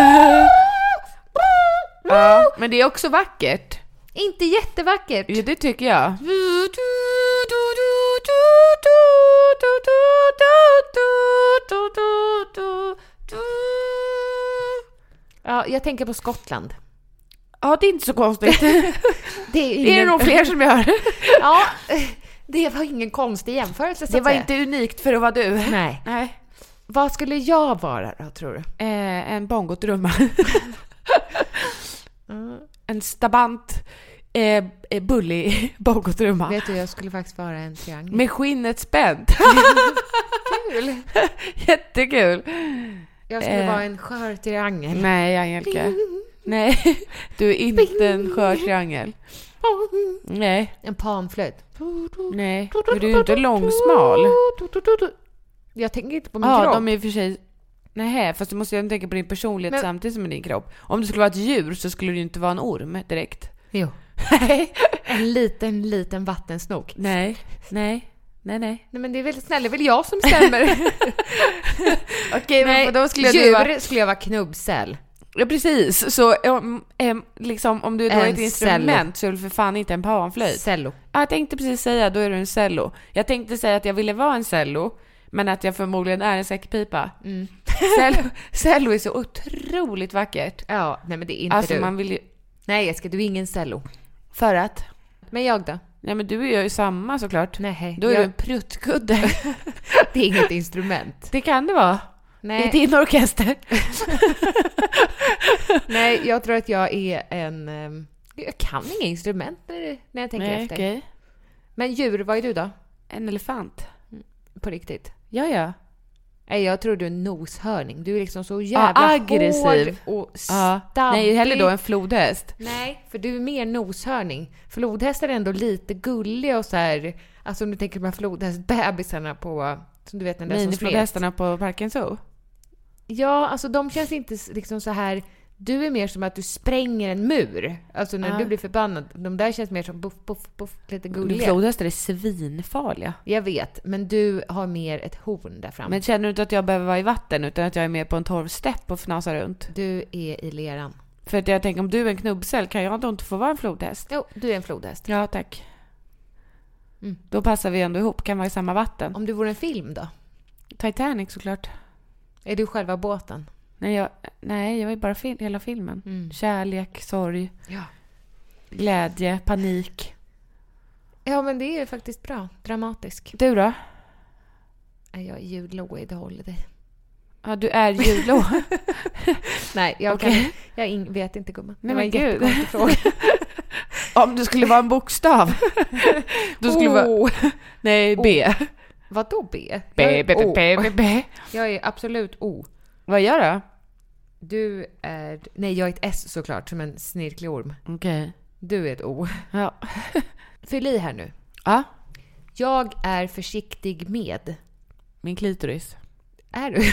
Ja, men det är också vackert.
Inte jättevackert.
Ja, det tycker jag.
Ja, jag tänker på Skottland.
Ja, det är inte så konstigt.
Det är,
Det
ingen...
är nog fler som gör.
Ja, det var ingen konstig jämförelse. Så
Det
att
var
säga.
inte unikt för att vara du.
Nej.
Nej.
Vad skulle jag vara då, tror du?
Eh, en bongotrumma.
Mm.
En stabant eh, eh, bullig bongotrumma.
Vet du, jag skulle faktiskt vara en triangel.
Med skinnet spänt.
Kul!
Jättekul.
Jag skulle
Eh.
vara en skör triangel.
Nej, Angelica. Nej, du är inte en skör triangel. Nej,
En panflöjt.
nej. Men du är ju inte långsmal.
Jag tänker inte på min
Ja,
kropp.
de är i och för sig... Nej, fast du måste ju tänka på din personlighet
Men-
samtidigt som med din kropp. Om du skulle vara ett djur så skulle du ju inte vara en orm direkt.
Jo.
Nej.
En liten, liten vattensnok.
Nej, nej, nej, nej.
Nej, men det är väl snälla, det är väl jag som stämmer.
Okej,
Nej,
men då skulle jag
djur
vara...
skulle jag vara knubbsäl.
Ja, precis. Så om, em, liksom, om du då är
En
ett instrument så är du för fan inte en panflöjt.
Cello.
Ja, jag tänkte precis säga, då är du en cello. Jag tänkte säga att jag ville vara en cello, men att jag förmodligen är en säckpipa.
Mm.
Cello, cello är så otroligt vackert.
Ja, nej men det är inte
Alltså
du.
man vill ju...
Nej, Jessica, du är ingen cello.
För att?
Men jag då?
Nej, men du är ju samma såklart.
Nej,
Då är
jag...
du en pruttkudde.
det är inget instrument.
Det kan det vara.
Nej.
I din orkester.
Nej, jag tror att jag är en... ehm, Jag kan inga instrument när, när jag tänker
Nej,
efter.
okej.
Men djur, vad är du då?
En elefant.
På riktigt?
Ja, ja.
Nej, jag tror du är en noshörning. Du är liksom så jävla
Ja, aggressiv.
hård och
Ja.
stabbig.
Nej, hellre då en flodhäst.
Nej, för du är mer noshörning. Flodhästar är ändå lite gulliga och så här... Alltså om du tänker på de här flodhästbebisarna på... Som du vet, den där som slet.
Miniflodhästarna på Parken Zoo.
Ja, alltså de känns inte liksom så här... Du är mer som att du spränger en mur. Alltså när
Ja.
du blir förbannad. De där känns mer som puff, puff, puff, lite gulliga.
Flodhästar är svinfarliga.
Jag vet, men du har mer ett horn där framme.
Men känner du inte att jag behöver vara i vatten utan att jag är med på en torvstäpp och fnasar runt?
Du är i leran.
För att jag tänker, om du är en knubbsäl kan jag då inte få vara en flodhäst?
Jo, du är en flodhäst.
Ja, tack.
Mm.
Då passar vi ändå ihop, kan vara i samma vatten.
Om du vore en film då?
Titanic såklart.
Är du själva båten?
Nej, jag, nej, jag var ju bara fil- hela filmen.
Mm.
Kärlek, sorg,
Ja.
glädje, panik.
Ja, men det är faktiskt bra. Dramatisk.
Du då?
Nej, jag är ljudlå i The Holiday.
Ja, du är ljudlå.
Nej, jag,
Okej.
kan, jag in, vet inte, gumman.
Nej,
Det var
men
en
gud.
jättekonstig fråga.
Om du skulle vara en bokstav. Du skulle vara...
Oh.
Nej, B.
Vadå B?
B,
Jag
B,
är
B,
O.
B, B, B.
Jag är absolut O.
Vad gör du?
Du är... Nej, jag är ett S såklart, som en snirklig orm.
Okej.
Du är ett O.
Ja.
Fyll i här nu.
Ja,
Jag är försiktig med.
min klitoris.
Är du?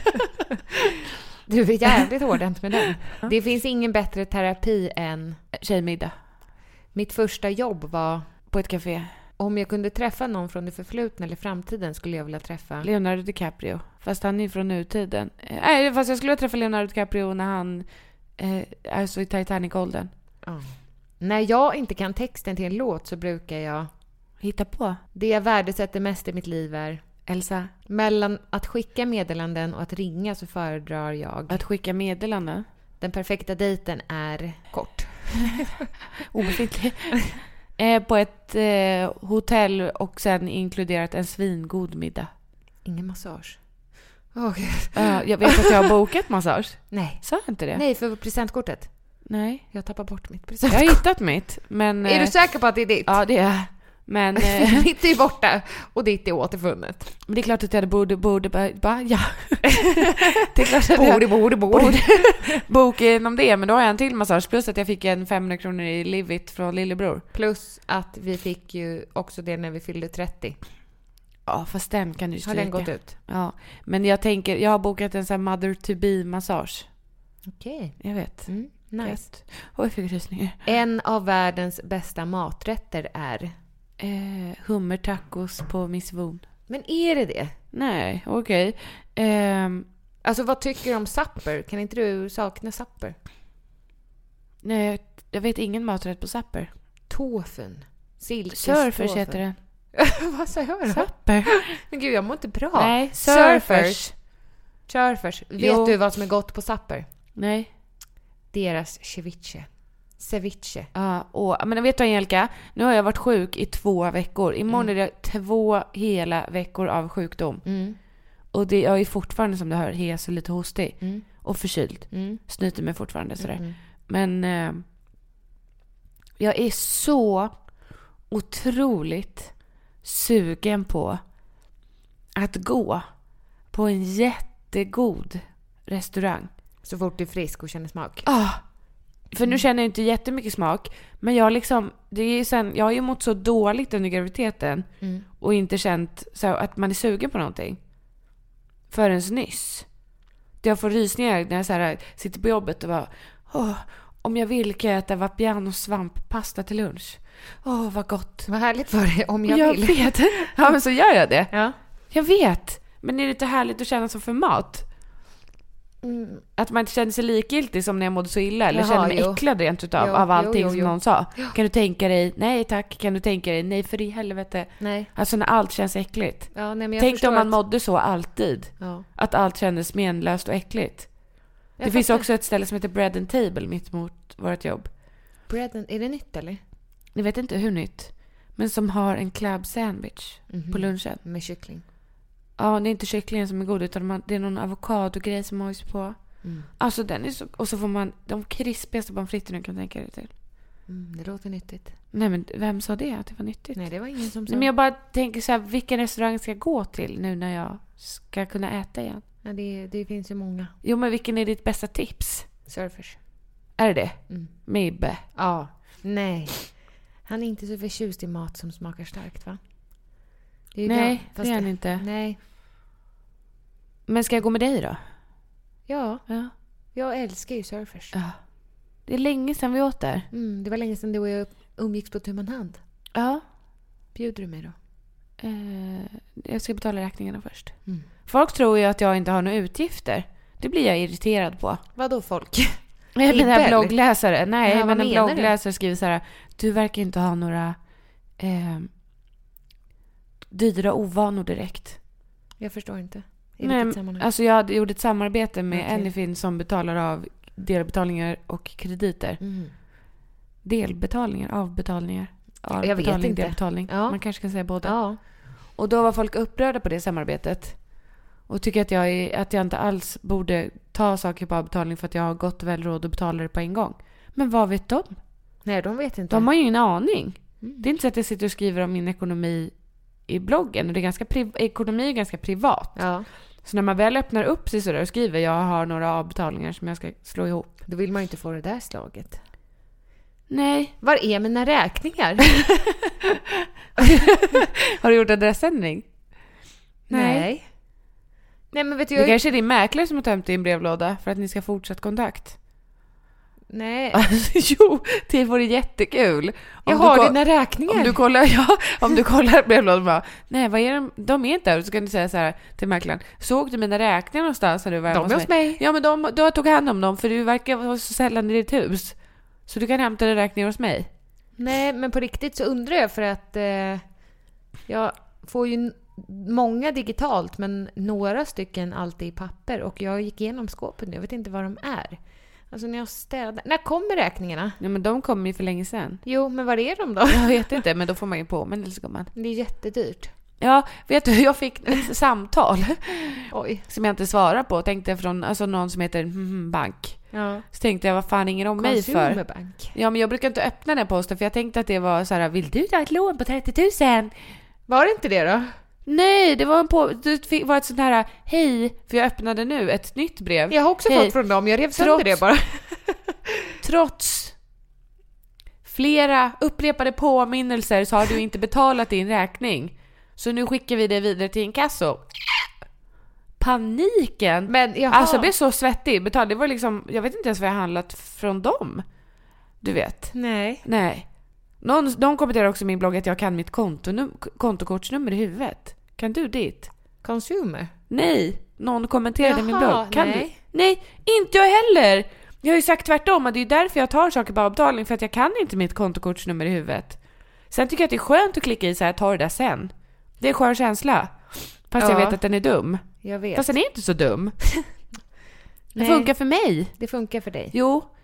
Du är jävligt hårdhänt med den. Det finns ingen bättre terapi än...
Tjejmiddag.
Mitt första jobb var...
På ett café.
Om jag kunde träffa någon från det förflutna eller framtiden skulle jag vilja träffa...
Leonardo DiCaprio. Fast han är ju från nutiden. Eh, Nej, fast jag skulle träffa Leonardo DiCaprio när han eh, är så i Titanic-åldern.
Ja. När jag inte kan texten till en låt så brukar jag...
Hitta på.
Det jag värdesätter mest i mitt liv är...
Elsa.
Mellan att skicka meddelanden och att ringa så föredrar jag...
Att skicka meddelanden.
Den perfekta dejten är kort.
Obefintlig. eh, på ett eh, hotell och sen inkluderat en svingod middag.
Ingen massage. Åh, Gud.
Uh, jag vet att jag har bokat massage.
Nej.
Sa jag inte det?
Nej, för presentkortet.
Nej.
Jag tappar bort mitt
Jag
presentkort.
har hittat mitt. Men,
Är
eh,
du säker på att det är ditt?
Ja, det är jag. Men, eh,
Mitt är ju borta och ditt är återfunnet.
men det är klart att jag borde, borde, bara, bara ja. Det är klart att
Borde,
jag
borde, borde.
borde boka inom det, men då har jag en till massage. Plus att jag fick en femhundra kronor i Livit från lillebror.
Plus att vi fick ju också det när vi fyllde trettio.
Ja, fast den kan du
Har
stryka.
den gått ut?
Ja, men jag tänker, jag har bokat en sån här mother to be massage.
Okej.
Jag vet.
Mm, nice.
Gött. Oj, jag fick rysningar.
En av världens bästa maträtter är...
Eh, hummertacos på Miss Woon.
Men är det det?
Nej, okej. Ehm,
Alltså vad tycker du om supper? Kan inte du sakna supper?
nej, jag vet ingen maträtt på Zapper.
Tofun. Silkes
Surfers
tofu.
heter den.
Vad sa jag då?
Zapper.
Men gud, jag mår inte bra.
Nej, surfers.
Surfers. Vet
Jo.
du vad som är gott på supper?
Nej.
Deras ceviche. Ceviche.
Ja, och, men vet du Angelica, nu har jag varit sjuk i två veckor. Imorgon
Mm.
är det två hela veckor av sjukdom.
Mm.
Och det, jag är fortfarande, som du hör, hes och lite hostig.
Mm.
Och förkyld.
Mm.
Snyter mig fortfarande sådär.
Mm.
Men eh, jag är så otroligt sugen på att gå på en jättegod restaurang.
Så fort du är frisk och känner smak.
Ah, för nu känner jag inte jättemycket smak. Men jag liksom, det är sen, jag har ju mått så dåligt under graviditeten.
Mm.
Och inte känt så att man är sugen på någonting. Förrän nyss. Jag får rysningar när jag så här, sitter på jobbet och bara, åh, om jag vill kan jag äta vapiano och svamppasta till lunch. Åh, vad gott.
Vad härligt för dig om jag,
Jag
vill.
vet. Ja, men så gör jag det.
Ja.
Jag vet. Men är det inte härligt att känna så för mat?
Mm.
Att man inte känner sig likgiltig som när jag mådde så illa. Eller
Jaha,
känner mig
jo.
äcklad rent utav
Jo,
av allting
jo, jo,
som
jo.
någon sa. Kan du tänka dig, nej tack. Kan du tänka dig, nej för i helvete.
Nej.
Alltså när allt känns äckligt.
Ja, nej, men jag
Tänk dig
förstår
om man
att-
mådde så alltid.
Ja.
Att allt kändes menlöst och äckligt.
Jag
Det finns
fattar.
också ett ställe som heter Bread and Table mitt mot vårt jobb.
Bread and, är det nytt eller?
Jag vet inte hur nytt. Men som har en club sandwich
Mhm.
på lunchen.
Med kyckling.
Ja, det är inte kycklingen som är god utan man, det är någon avokadogrej som har på.
Mm.
Alltså den är så... Och så får man de krispigaste pommes fritesen du kan tänka dig till.
Mm, det låter nyttigt.
Nej men vem sa det? Att det var nyttigt?
Nej, det var ingen som sa.
Nej, men jag bara tänker så här, vilken restaurang ska jag gå till nu när jag ska kunna äta igen?
Ja, det, det finns ju många.
Jo, men vilken är ditt bästa tips?
Surfers.
Är det det?
Mm.
Mibbe.
Ja. Nej. Han är inte så förtjust i mat som smakar starkt, va? Det är ju
Nej,
bra, fast
det är han inte.
Nej.
Men ska jag gå med dig då?
Ja,
Ja.
jag älskar ju surfers.
Ja. Det är länge sedan vi åt där.
Mm, det var länge sedan du och jag umgicks på tu man hand.
Ja.
Bjuder du mig då?
Eh, jag ska betala räkningarna först.
Mm.
Folk tror ju att jag inte har några utgifter. Det blir jag irriterad på.
Vadå folk?
Jag menar
Ibel?
bloggläsare. Nej,
Ja, vad
men en
menar du?
bloggläsare skriver så här: du verkar inte ha några eh, dyra ovanor direkt.
Jag förstår inte. I
Nej,
vilket
men,
sammanhang?
alltså jag hade gjort ett samarbete med
Okej.
Anyfin som betalar av delbetalningar och krediter.
Mm.
Delbetalningar, avbetalningar.
Jag vet
Avbetalning,
inte.
delbetalning.
Ja.
Man kanske kan säga båda.
Ja.
Och då var folk upprörda på det samarbetet. Och tycker att jag, är, att jag inte alls borde ta saker på avbetalning för att jag har gott och väl råd att betala det på en gång. Men vad vet de?
Nej, de vet inte.
De har ju ingen aning.
Mm.
Det är inte så att jag sitter och skriver om min ekonomi i bloggen. Och det är ganska priv- ekonomi är ganska privat.
Ja.
Så när man väl öppnar upp sig så där och skriver jag har några avbetalningar som jag ska slå ihop.
Då vill man ju inte få det där slaget.
Nej.
Var är mina räkningar?
Har du gjort adressändring?
Nej. Nej, men vet du,
Det
jag...
kanske är din mäklare som har tömt din brevlåda för att ni ska fortsätta kontakt.
Nej.
Alltså, jo, det vore jättekul. Om
Jag
du
har
ko-
dina räkningar.
Om du kollar, ja, om du kollar brevlådan och bara, nej, vad är de? De är inte där. Så kan du säga så här till mäklaren: såg du mina räkningar någonstans när du var hemma
De är hos mig.
Ja, men de, du tog hand om dem för du verkar vara så sällan i ditt hus. Så du kan hämta dina räkningar hos mig.
Nej, men på riktigt så undrar jag för att eh, jag får ju n- många digitalt men några stycken alltid i papper och jag gick igenom skåpet nu. Jag vet inte vad de är. Alltså när jag städar. När kommer räkningarna?
Ja, men de kommer ju för länge sedan.
Jo, men var är de då?
Jag vet inte, men då får man ju på. Men så går man.
Det är jättedyrt.
Ja, vet du, jag fick ett samtal
Oj.
som jag inte svarar på. Tänkte från alltså, någon som heter mm, bank.
Ja.
Så tänkte jag, vad fan ringer de mig för?
Consumerbank.
Ja, men jag brukar inte öppna den posten för jag tänkte att det var så här: vill du ta ett lån på trettio tusen?
Var det inte det då?
Nej, det var en på det var ett sånt här hej, för jag öppnade nu ett nytt brev.
Jag har också
Hej.
fått från dem. Jag rev sönder
Trots-
det bara.
Trots flera upprepade påminnelser så har du inte betalat din räkning. Så nu skickar vi det vidare till inkasso. Paniken.
Men jaha.
Alltså jag blev så svettig. Betal, det var liksom, jag vet inte ens vad jag handlat från dem. Du vet.
Nej.
Nej. Någon, de kommenterar också i min blogg att jag kan mitt kontonum, kontokortsnummer i huvudet. Kan du ditt?
Consumer?
Nej. Någon kommenterade i min
Jaha,
blogg. Kan
nej.
du? Nej, inte jag heller. Jag har ju sagt tvärtom att det är därför jag tar saker på avbetalning, för att jag kan inte mitt kontokortsnummer i huvudet. Sen tycker jag att det är skönt att klicka i så här, ta det där sen. Det är en skön känsla. Fast
Ja.
jag vet att den är dum.
Jag vet.
Fast den är inte så dum. Det
Nej.
funkar för mig.
Det funkar för dig.
Jo,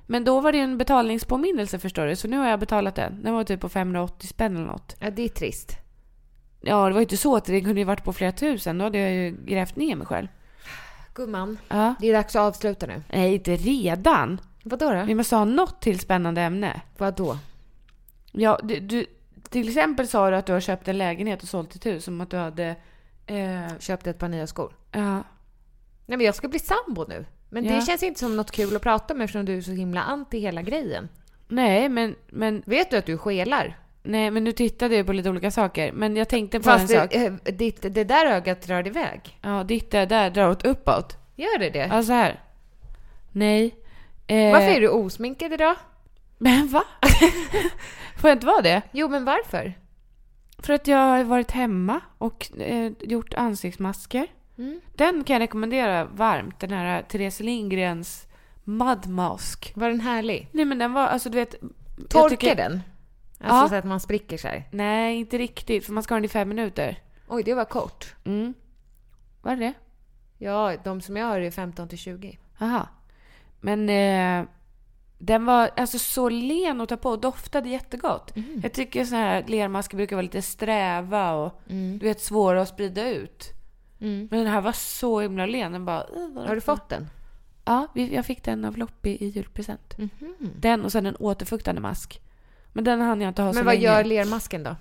Men då var det en betalningspåminnelse, förstår du. Så nu har jag betalat den. Den var typ på femhundraåttio spänn eller något.
Ja, det är trist.
Ja, det var ju inte så att det kunde ju varit på flera tusen. Då hade jag ju grävt ner mig själv.
Gumman,
Ja.
det är dags att avsluta nu.
Nej, inte redan.
Vadå då?
Vi måste ha något till spännande ämne.
Vadå?
Ja, du, du, till exempel sa du att du har köpt en lägenhet och sålt ett hus. Som att du hade... Eh,
Köpte ett par nya skor.
ja.
Nej, men jag ska bli sambo nu. Men
Ja.
det känns inte som något kul att prata om eftersom du är så himla anti hela grejen.
Nej, men, men,
Vet du att du skelar?
nej, men nu tittade jag på lite olika saker. Men jag tänkte på
Fast
en sak.
det, eh, ditt, det där ögat drar iväg.
Ja, ditt där, där drar åt uppåt.
Gör det det?
Ja, så här. Nej. Eh,
Varför är du osminkad idag?
Men va? Får jag inte vara det?
Jo, men varför?
För att jag har varit hemma och eh, gjort ansiktsmasker.
Mm.
Den kan jag rekommendera varmt. Den här Therese Lindgrens Mud Mask.
Var den härlig?
Nej, men den var, alltså du vet... jag
Torkar
tycker-
den? Alltså
Ja.
så att man spricker sig.
Nej, inte riktigt. För man ska ha den i fem minuter.
Oj, det var kort.
Mm. Vad är det?
Ja, de som jag har är femton till tjugo.
Aha. Men eh, den var alltså så len att ta på och doftade jättegott.
Mm.
Jag tycker så här lermasker brukar vara lite sträva och
Mm.
du vet svåra att sprida ut.
Mm.
Men den här var så himla len. Den bara, "Ugh, vad
Har du fått den?
Ja, vi- jag fick den av Loppi i julpresent.
Mhm.
Den och sen en återfuktande mask. Men den hann jag inte ha så
Men vad
länge.
gör lermasken då?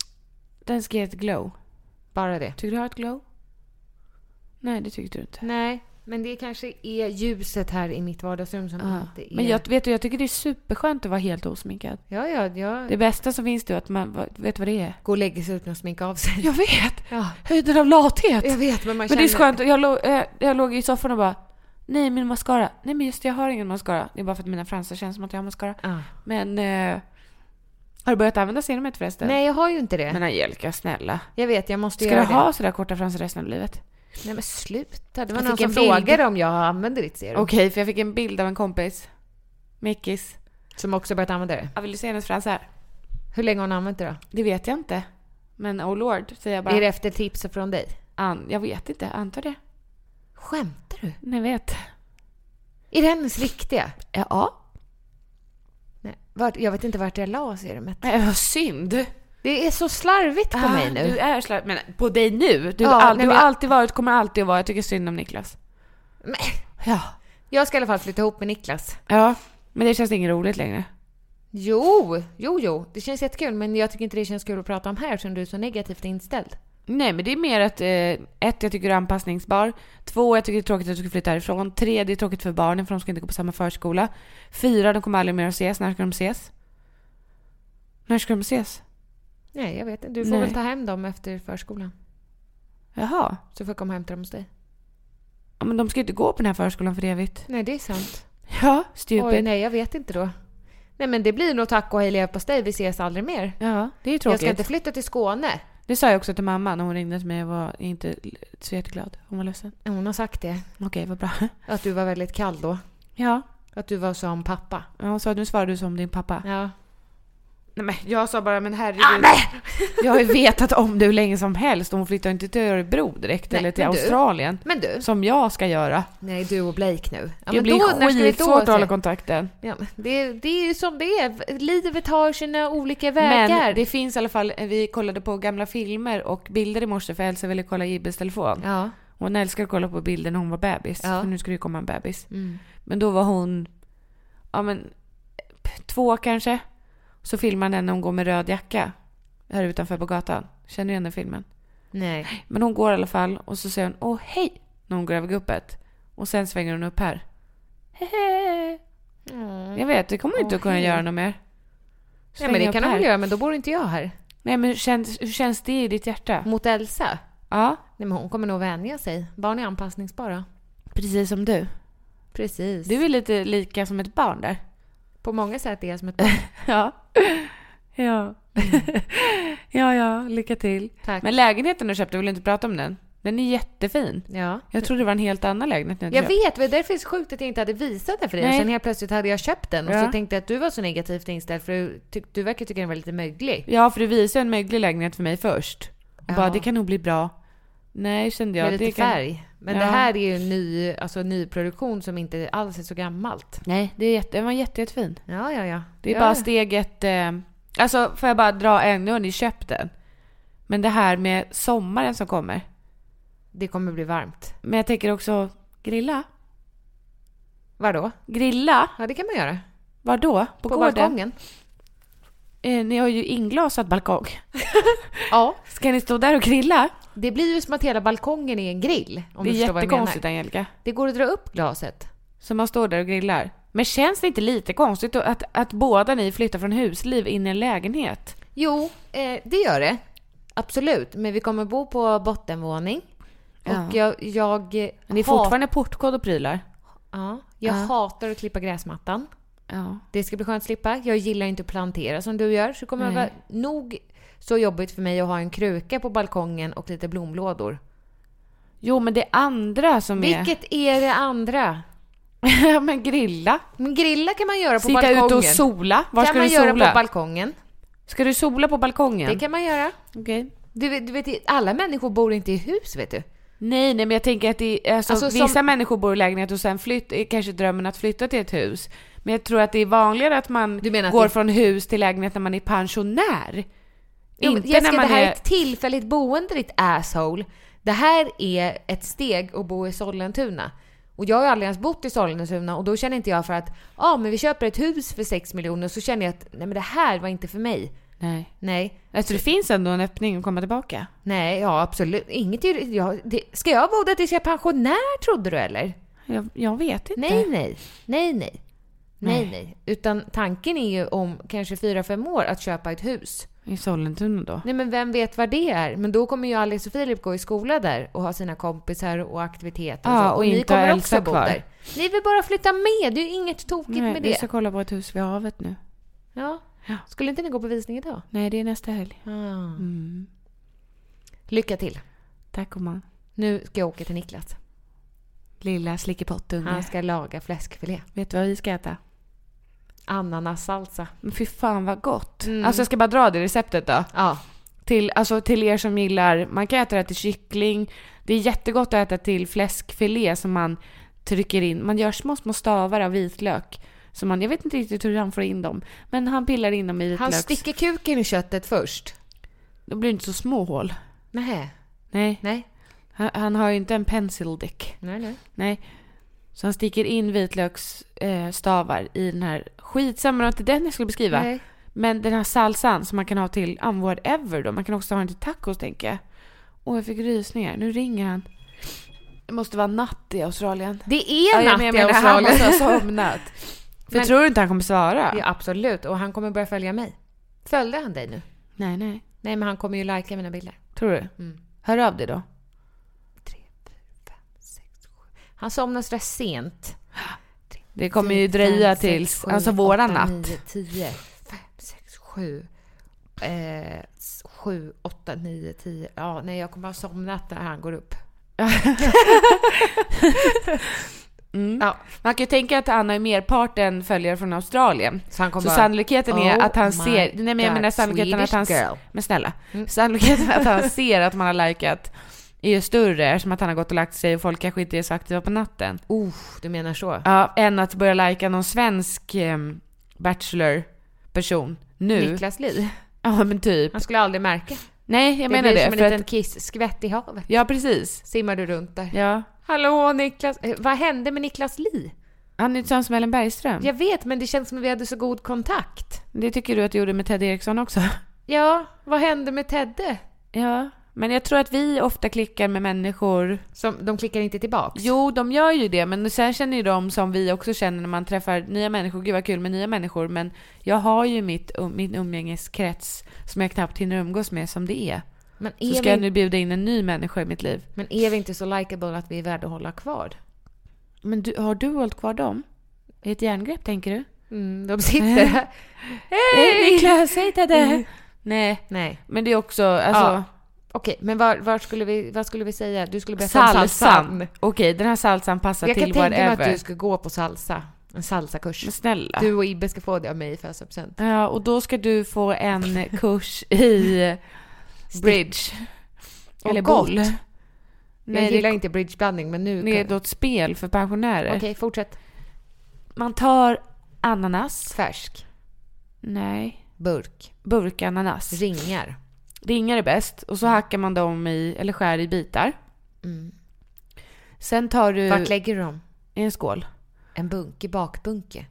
Den ska ge ett glow.
Bara det?
Tycker du har ett glow? Nej, det tyckte du inte.
Nej, men det kanske är ljuset här i mitt vardagsrum som
Ja.
inte är...
Men jag, vet du, jag tycker det är superskönt att vara helt osminkad.
Ja, ja, ja.
Det bästa som finns är att man vad- vet vad det är.
Gå och lägga sig utan att sminka av sig.
Jag vet!
Ja.
Höjden av lathet!
Jag vet, men man
Men
känner...
det är så skönt. Jag, låg, eh, jag låg i soffan och bara, nej, min mascara. Nej, men just det, jag har ingen mascara. Det är bara för att mina fransar känns som att jag har mascara.
Ah.
Men eh, har du börjat använda serumet förresten?
Nej, jag har ju inte det.
Men Angelica, snälla.
Jag vet, jag måste
Ska
göra
du
det.
ha sådär korta fransar resten av livet?
Nej, men sluta. Det var
Jag
någon
fick
som
en bild.
frågade om jag använde ditt serum.
Okej, för jag fick en bild av en kompis. Mickis.
Som också börjat använda det.
Jag vill se hennes fransar.
Hur länge har hon använt det då?
Det vet jag inte. Men oh lord, säger jag bara.
Är det efter tips från dig?
An- jag vet inte, antar det.
Skämtar du?
Nej, jag vet.
Är det hennes riktiga?
Ja.
Nej. Vart, jag vet inte vart jag la serumet.
Nej, vad synd.
Det är så slarvigt på
Ah,
mig nu.
Du är slarv. Men på dig nu? Du,
Ja,
all,
nej,
du
men
har
jag-
alltid varit, kommer alltid att vara. Jag tycker synd om Niklas.
Men,
Ja.
jag ska i alla fall flytta ihop med Niklas.
Ja, men det känns inget roligt längre.
Jo, jo, jo. Det känns jättekul. Men jag tycker inte det känns kul att prata om här som du är så negativt inställd.
Nej, men det är mer att eh, ett, jag tycker du är anpassningsbar. Två, jag tycker det är tråkigt att du ska flytta härifrån. Tre, det är tråkigt för barnen för de ska inte gå på samma förskola. Fyra, de kommer aldrig mer att ses. När ska de ses? När ska de ses?
Nej, jag vet inte. Du får
Nej.
väl ta hem dem efter förskolan.
Jaha.
Så får jag komma hem till dem hos dig.
Ja, men de ska ju inte gå på den här förskolan för evigt.
Nej, det är sant.
Ja, stupid.
Oj, nej, jag vet inte då. Nej, men det blir nog tack och hej leverpastej. Vi ses aldrig mer.
Ja, det är ju
Jag
tråkigt.
ska inte flytta till Skåne.
Det sa jag också till mamma när hon ringde till mig och var inte så jätteglad. Hon var ledsen.
Hon har sagt det.
Okej, vad bra.
Att du var väldigt kall då.
Ja.
Att du var som pappa.
Ja, hon sa, nu svarar du som din pappa.
Ja.
Nej, men jag sa bara, men herregud. Jag har ju vetat om du länge som helst. Hon flyttar inte till Örebro direkt
Nej,
eller till
men du-
Australien.
Men du.
Som jag ska göra.
Nej, du och Blake nu. Ja,
det
men
blir
då, när ska vi då
skitsvårt att hålla
se?
kontakten.
Ja, men det, det är ju som det är. Livet har sina olika vägar.
Men det finns i alla fall, vi kollade på gamla filmer och bilder i morse för Elsa ville kolla Ibbes telefon.
Ja.
Hon älskar att kolla på bilder när hon var bebis.
Ja.
För nu ska det ju komma en bebis.
Mm.
Men då var hon, ja men, två kanske. Så filmar henne när hon går med röd jacka här utanför på gatan. Känner du igen den filmen?
Nej.
Men hon går i alla fall och så säger hon, åh hej, när hon går över guppet. Och sen svänger hon upp här. Hehe.
Mm.
Jag vet, det kommer inte
Åh,
att kunna
hej.
göra något mer.
Nej,
Svänga
men det
upp
kan hon
här.
väl göra, men då bor inte jag här.
Nej, men hur känns, hur känns det i ditt hjärta?
Mot Elsa?
Ja,
Nej, men hon kommer nog vänja sig. Barn är anpassningsbara.
precis som du.
Precis.
Du är lite lika som ett barn där.
På många sätt är jag som ett barn.
Ja. Ja. Ja, ja, lycka till.
Tack.
Men lägenheten du köpte, vill du inte prata om den? Den är jättefin.
Ja.
Jag trodde det var en helt annan lägenhet när du
Jag
köpte.
vet, men därför är det så sjukt att jag inte hade visat det för dig.
Nej.
Sen helt plötsligt hade jag köpt den och
Ja.
så tänkte jag att du var så negativt inställd för du, ty- du verkar tycka den var lite möglig.
Ja, för du visade en möglig lägenhet för mig först. Och
Ja.
bara, det kan nog bli bra. Nej, kände jag.
Med lite
det kan...
färg. Men
Ja.
det här är ju en ny, alltså, ny produktion som inte alls är så gammalt.
Nej, det, är jätte... det var jätte, jättefin.
Ja, ja, ja.
Det är
ja.
bara steget... Eh... Alltså, får jag bara dra en... Nu har ni köpt den. Men det här med sommaren som kommer.
Det kommer bli varmt.
Men jag tänker också grilla.
Vadå?
Grilla?
Ja, det kan man göra.
Var då? På,
På
gården?
balkongen.
Eh, ni har ju inglasad balkong.
Ja.
Ska ni stå där och grilla?
Det blir ju som att hela balkongen är en grill. Om
Det är
du förstår vad jag menar.
jättekonstigt, Angelica.
Det går att dra upp glaset.
Så man står där och grillar. Men känns det inte lite konstigt att, att båda ni flyttar från husliv in i en lägenhet?
Jo, eh, det gör det. Absolut. Men vi kommer bo på bottenvåning.
Ja.
Och jag... jag eh,
Men det är
hat-
fortfarande portkod och prylar.
Ja, jag
Ja.
hatar att klippa gräsmattan.
Ja.
Det ska bli skönt att slippa. Jag gillar inte att plantera som du gör. Så kommer det
Nej.
vara nog så jobbigt för mig att ha en kruka på balkongen och lite blomlådor.
Jo, men det andra som är...
Vilket är det andra?
men grilla.
Men grilla kan man göra på
Sitta
balkongen.
ute och sola. Var
kan
ska
man
du
göra
sola?
på balkongen.
Ska du sola på balkongen?
Det kan man göra.
Okej.
Du, vet- du vet, alla människor bor inte i hus, vet du.
Nej, nej, men jag tänker att det är, alltså,
Alltså, som-
vissa människor bor i lägenhet och sen flytt, är kanske drömmen att flytta till ett hus. Men jag tror att det är vanligare att man
Du menar att
går
det-
från hus till lägenhet när man är pensionär.
Jo,
inte
Jessica,
när man
det här är
är...
ett tillfälligt boende, ditt asshole. Det här är ett steg att bo i Sollentuna. Och jag har ju aldrig ens bott i Sollentuna och då känner inte jag för att ja, ah, men vi köper ett hus för sex miljoner så känner jag att nej, men det här var inte för mig.
Nej.
Nej.
Alltså det finns ändå en öppning att komma tillbaka.
Nej, ja absolut. Inget är, ja, det, ska jag bo där tills jag är pensionär, trodde du eller?
Jag, jag vet inte.
Nej, nej. Nej, nej. Nej,
Nej.
nej. Utan tanken är ju om kanske fyra, fem år att köpa ett hus.
I Sollentuna då?
Nej, men vem vet vad det är? Men då kommer ju Alice och Filip gå i skola där och ha sina kompisar och aktiviteter och
Ja,
så.
och
ni
inte ha
kommer
Elsa
också bo
kvar.
där. Ni vill bara flytta med. Det är ju inget tokigt
Nej,
med
vi
det.
ska kolla på ett hus vid havet nu.
Ja.
Ja.
Skulle inte ni gå på visning idag?
Nej, det är nästa helg.
Ah.
Mm.
Lycka till.
Tack, gumman.
Nu ska jag åka till Niklas.
Lilla slickepottunge.
Han ska laga fläskfilé.
Vet du vad vi ska äta?
Ananassalsa.
Men fy fan vad gott.
Mm.
Alltså jag ska bara dra det receptet då.
Ja.
Till, alltså, till er som gillar, man kan äta det till kyckling. Det är jättegott att äta till fläskfilé som man trycker in. Man gör små små stavar av vitlök. Så man, jag vet inte riktigt hur han får in dem. Men han pillar in dem i vitlöks...
Han sticker kuken i köttet först.
Då blir det inte så små hål.
Nej.
Nej.
Nej.
Han, han har ju inte en pencil dick.
Nej, nej.
Nej. Så han sticker in vitlöksstavar eh, stavar i den här skitsamma, inte den jag skulle beskriva.
Nej.
Men den här salsan som man kan ha till um, whatever då. Man kan också ha den till tacos, tänker jag. Åh, jag fick rysningar. Nu ringer han. Det måste vara natt i Australien.
Det är
Ja, jag
natt
menar,
i
jag menar, han
Australien.
måste ha somnat. För
Men-
tror du inte han kommer svara?
Ja, absolut. Och han kommer börja följa mig. Följde han dig nu?
Nej, nej.
Nej, men han kommer ju likea mina bilder.
Tror du?
Mm.
Hör av dig då.
Tre, fyra, fem, sex, sju. Han somnar så där sent.
Det kommer ju dröja tills, alltså våran natt.
nio, tio, fem, sex, sju. Eh, sju, åtta, nio, tio. Ja, nej, jag kommer ha somnat när han går upp.
Mm.
Ja.
Man kan ju tänka att han har merparten följare från Australien.
Så, han kommer
Så
bara,
sannolikheten är
"Oh
att han
my
ser... Nej, men jag
God,
menar sannolikheten att han...
Swedish girl."
Men snälla.
Mm.
Sannolikheten att han ser att man har likat är ju större, eftersom att han har gått och lagt sig och folk kanske inte är så aktiva på natten.
Oh, du menar så?
Ja, än att börja lika någon svensk eh, bachelor-person nu.
Niklas Li.
Ja, men typ.
Han skulle aldrig märka.
Nej, jag
det
menar
blir
det.
som en
För
liten
att,
kiss-skvätt i havet.
ja, precis.
Simmar du runt där.
Ja.
Hallå Niklas. Eh, Vad hände med Niklas Li?
Han är inte sån som Ellen Bergström.
Jag vet, men det känns som att vi hade så god kontakt.
Det tycker du att du gjorde med Ted Eriksson också.
Ja, vad hände med Tedde?
Ja, men jag tror att vi ofta klickar med människor.
Som, de klickar inte tillbaks.
Jo, de gör ju det, men sen känner ju de som vi också känner när man träffar nya människor. Gud vad kul med nya människor, men jag har ju mitt, um, min umgängeskrets som jag knappt hinner umgås med som det är.
Men
Så
är,
ska
vi,
jag nu bjuda in en ny människa i mitt liv.
men är vi inte så likeable att vi är värda att hålla kvar?
Men du, har du hållit kvar dem? I ett järngrepp, tänker du?
Mm, de sitter här.
Hej Niklas, hej Tedde!
Mm.
Nej,
Nej.
men det är också, alltså...
Ja. Okej, men var, var skulle vi, vad skulle vi säga? Du skulle berätta om salsan.
Salsan. Okej, den här salsan passar
Jag kan
till
tänka mig
whatever.
att du ska gå på salsa. En salsakurs.
Men snälla.
Du och Ibbe ska få det av mig i födelsedagspresent.
Ja, och då ska du få en kurs i bridge.
Och
Eller
gott.
boll. Nej,
jag gillar
det-
inte bridgeblandning, men nu...
Nedåtspel för pensionärer.
Okej, fortsätt.
Man tar ananas.
Färsk.
Nej.
Burk.
Burkananas.
Ringar.
Ringar är bäst. Och så hackar man dem i, eller skär i bitar.
Mm.
Sen tar du...
Vart lägger du dem?
I en skål.
En bunke, bakbunke.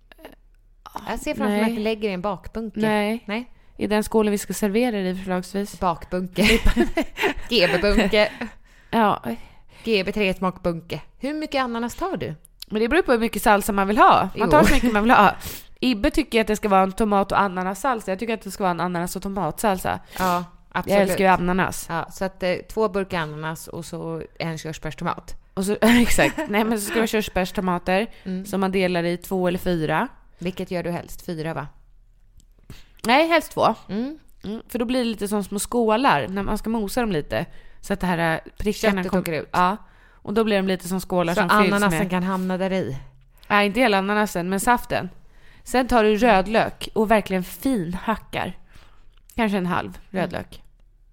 Jag ser framför mig
nej.
att du lägger i en bakbunke.
Nej.
Nej.
I den skålen vi ska servera det i förslagsvis.
Bakbunke. G B-bunke.
Ja.
G B tre smakbunke. Hur mycket ananas tar du?
Men det beror på hur mycket salsa man vill ha. Man tar
Jo.
så mycket man vill ha. Ibbe tycker att det ska vara en tomat- och ananassalsa. Jag tycker att det ska vara en ananas- och tomatsalsa.
Ja, absolut.
Jag älskar ju ananas.
Ja, så att eh, två burkar ananas och så en körsbärstomat.
Och så, exakt. Nej, men så ska det vara körsbärstomater
Mm.
som man delar i två eller fyra.
Vilket gör du helst? Fyra, va?
Nej, helst två.
Mm.
Mm, för då blir det lite som små skålar när man ska mosa dem lite. Så att det här prickarna
Köttet åker ut.
Ja. Och då blir de lite som skålar
Så
som fylls
ananasen
med...
kan hamna där i.
Nej, inte hela ananasen, men saften. Sen tar du rödlök och verkligen fin hackar. Kanske en halv rödlök.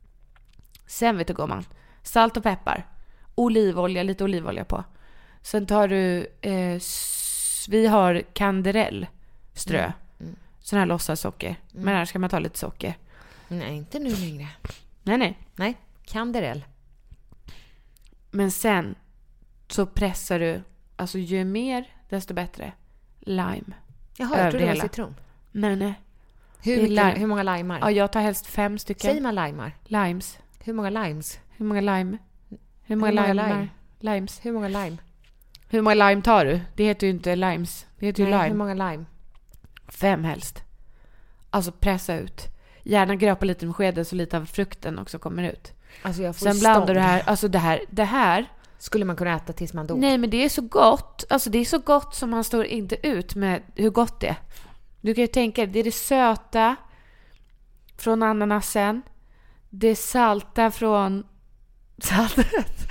Sen vet du gumman. Salt och peppar. Olivolja, lite olivolja på. Sen tar du... Eh, s- vi har kanderell strö.
Mm. Mm.
Sån här låtsassocker.
Mm.
Men här ska man ta lite socker.
Nej, inte nu längre.
Nej, nej.
Nej, kanderell.
Men sen så pressar du, alltså ju mer desto bättre, lime.
Jaha,
Över
jag trodde det var
hela.
citron.
Nej, nej.
Hur,
Det är
mycket,
lime.
hur många limar?
Ja, jag tar helst fem stycken.
Säger man limar?
Limes.
Hur många limes?
Hur många lime? Hur många,
Hur många
limar?
lime?
Limes.
Hur många lime?
Hur många lime tar du? Det heter ju inte limes. Det heter ju
Nej,
lime.
hur många lime?
Fem helst. Alltså pressa ut. Gärna gröpa lite med skeden så lite av frukten också kommer ut.
Alltså jag får
Sen blandar
stånd.
du det här. Alltså det här. Det här.
Skulle man kunna äta tills man dog?
Nej, men det är så gott. Alltså det är så gott som man står inte ut med hur gott det är. Du kan ju tänka dig, det är det söta från ananasen. Det salta från saltet.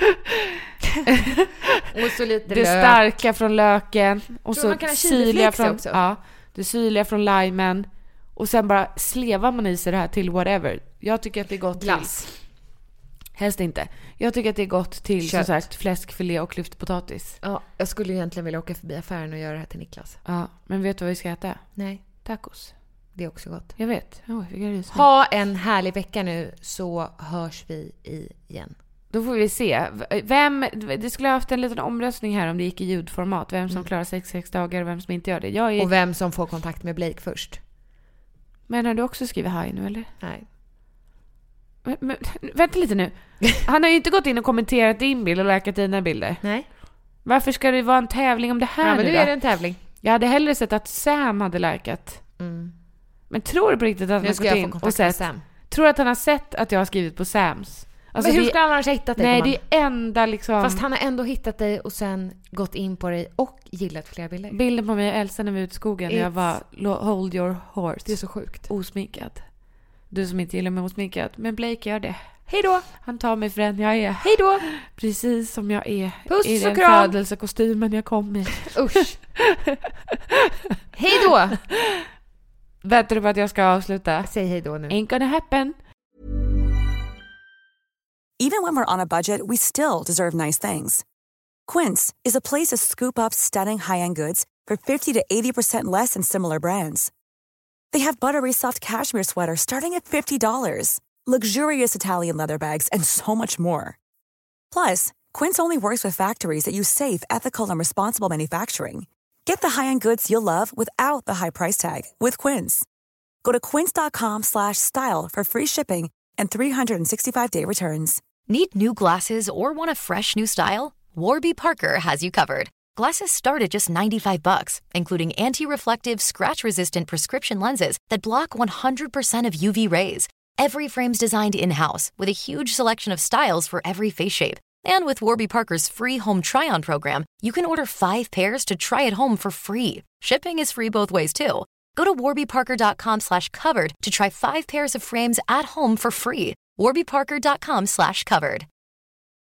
Och så lite
Det
lök.
starka från löken. Och
Tror
så
man kan ha
syrliga
chiliflakes
från,
också?
ja, det syrliga från limen. Och sen bara slevar man i sig det här till whatever. Jag tycker att det är gott
Glass.
till... Helst inte. Jag tycker att det är gott till som
Kött.
sagt fläskfilé och klyftpotatis.
Ja, jag skulle egentligen vilja åka förbi affären och göra det här till Niklas.
Ja, men vet du vad vi ska äta?
Nej,
Tacos.
det är också gott.
Jag vet. Oh, jag fick en rysning.
Ha en härlig vecka nu, så hörs vi igen.
Då får vi se. Vem, det skulle ha haft en liten omröstning här om det gick i ljudformat. Vem som
Mm.
klarar sextiosex dagar och vem som inte gör det. Jag är...
Och vem som får kontakt med Blake först.
Men har du också skrivit hi nu eller?
Nej.
Men, men, vänta lite nu. Han har ju inte gått in och kommenterat din bild och likat dina bilder.
Nej.
Varför ska det vara en tävling om det här
Ja, men
nu
nu
då?
är det en tävling.
Jag hade hellre sett att Sam hade likat.
Mm.
Men tror du på riktigt att han
Nu
har
ska
gått
jag få
in och
kontakt med
sett?
Sam.
Tror du att han har sett att jag har skrivit på Sams? Alltså,
men hur
det-
skulle han annars ha hittat dig?
Nej,
gumman?
det är enda liksom...
Fast han har ändå hittat dig och sen gått in på dig och gillat flera bilder.
Bilden på mig och Elsa när vi var ute i skogen. Jag
It's-
var lo- hold your horse.
Det är så sjukt.
Osminkad. Du som inte gillar mig osminkad. Men Blake gör det.
Hej då!
Han tar mig för den jag är.
Hej då!
Precis som jag är.
Puss
I
och
den
kram!
födelsekostymen jag kom i.
Usch! Hej då!
Väntar du på att jag ska avsluta?
Säg hej då nu.
Ain't gonna happen.
Even when we're on a budget, we still deserve nice things. Quince is a place to scoop up stunning high-end goods for fifty to eighty percent less than similar brands. They have buttery soft cashmere sweaters starting at fifty dollars, luxurious Italian leather bags, and so much more. Plus, Quince only works with factories that use safe, ethical, and responsible manufacturing. Get the high-end goods you'll love without the high price tag with Quince. Go to quince.com slash style for free shipping and three sixty-five day returns.
Need new glasses or want a fresh new style? Warby Parker has you covered. Glasses start at just ninety-five bucks, including anti-reflective, scratch-resistant prescription lenses that block one hundred percent of U V rays. Every frame's designed in-house with a huge selection of styles for every face shape. And with Warby Parker's free home try-on program, you can order five pairs to try at home for free. Shipping is free both ways, too. Go to warbyparker.com slash covered to try five pairs of frames at home for free. warbyparker.com slash covered.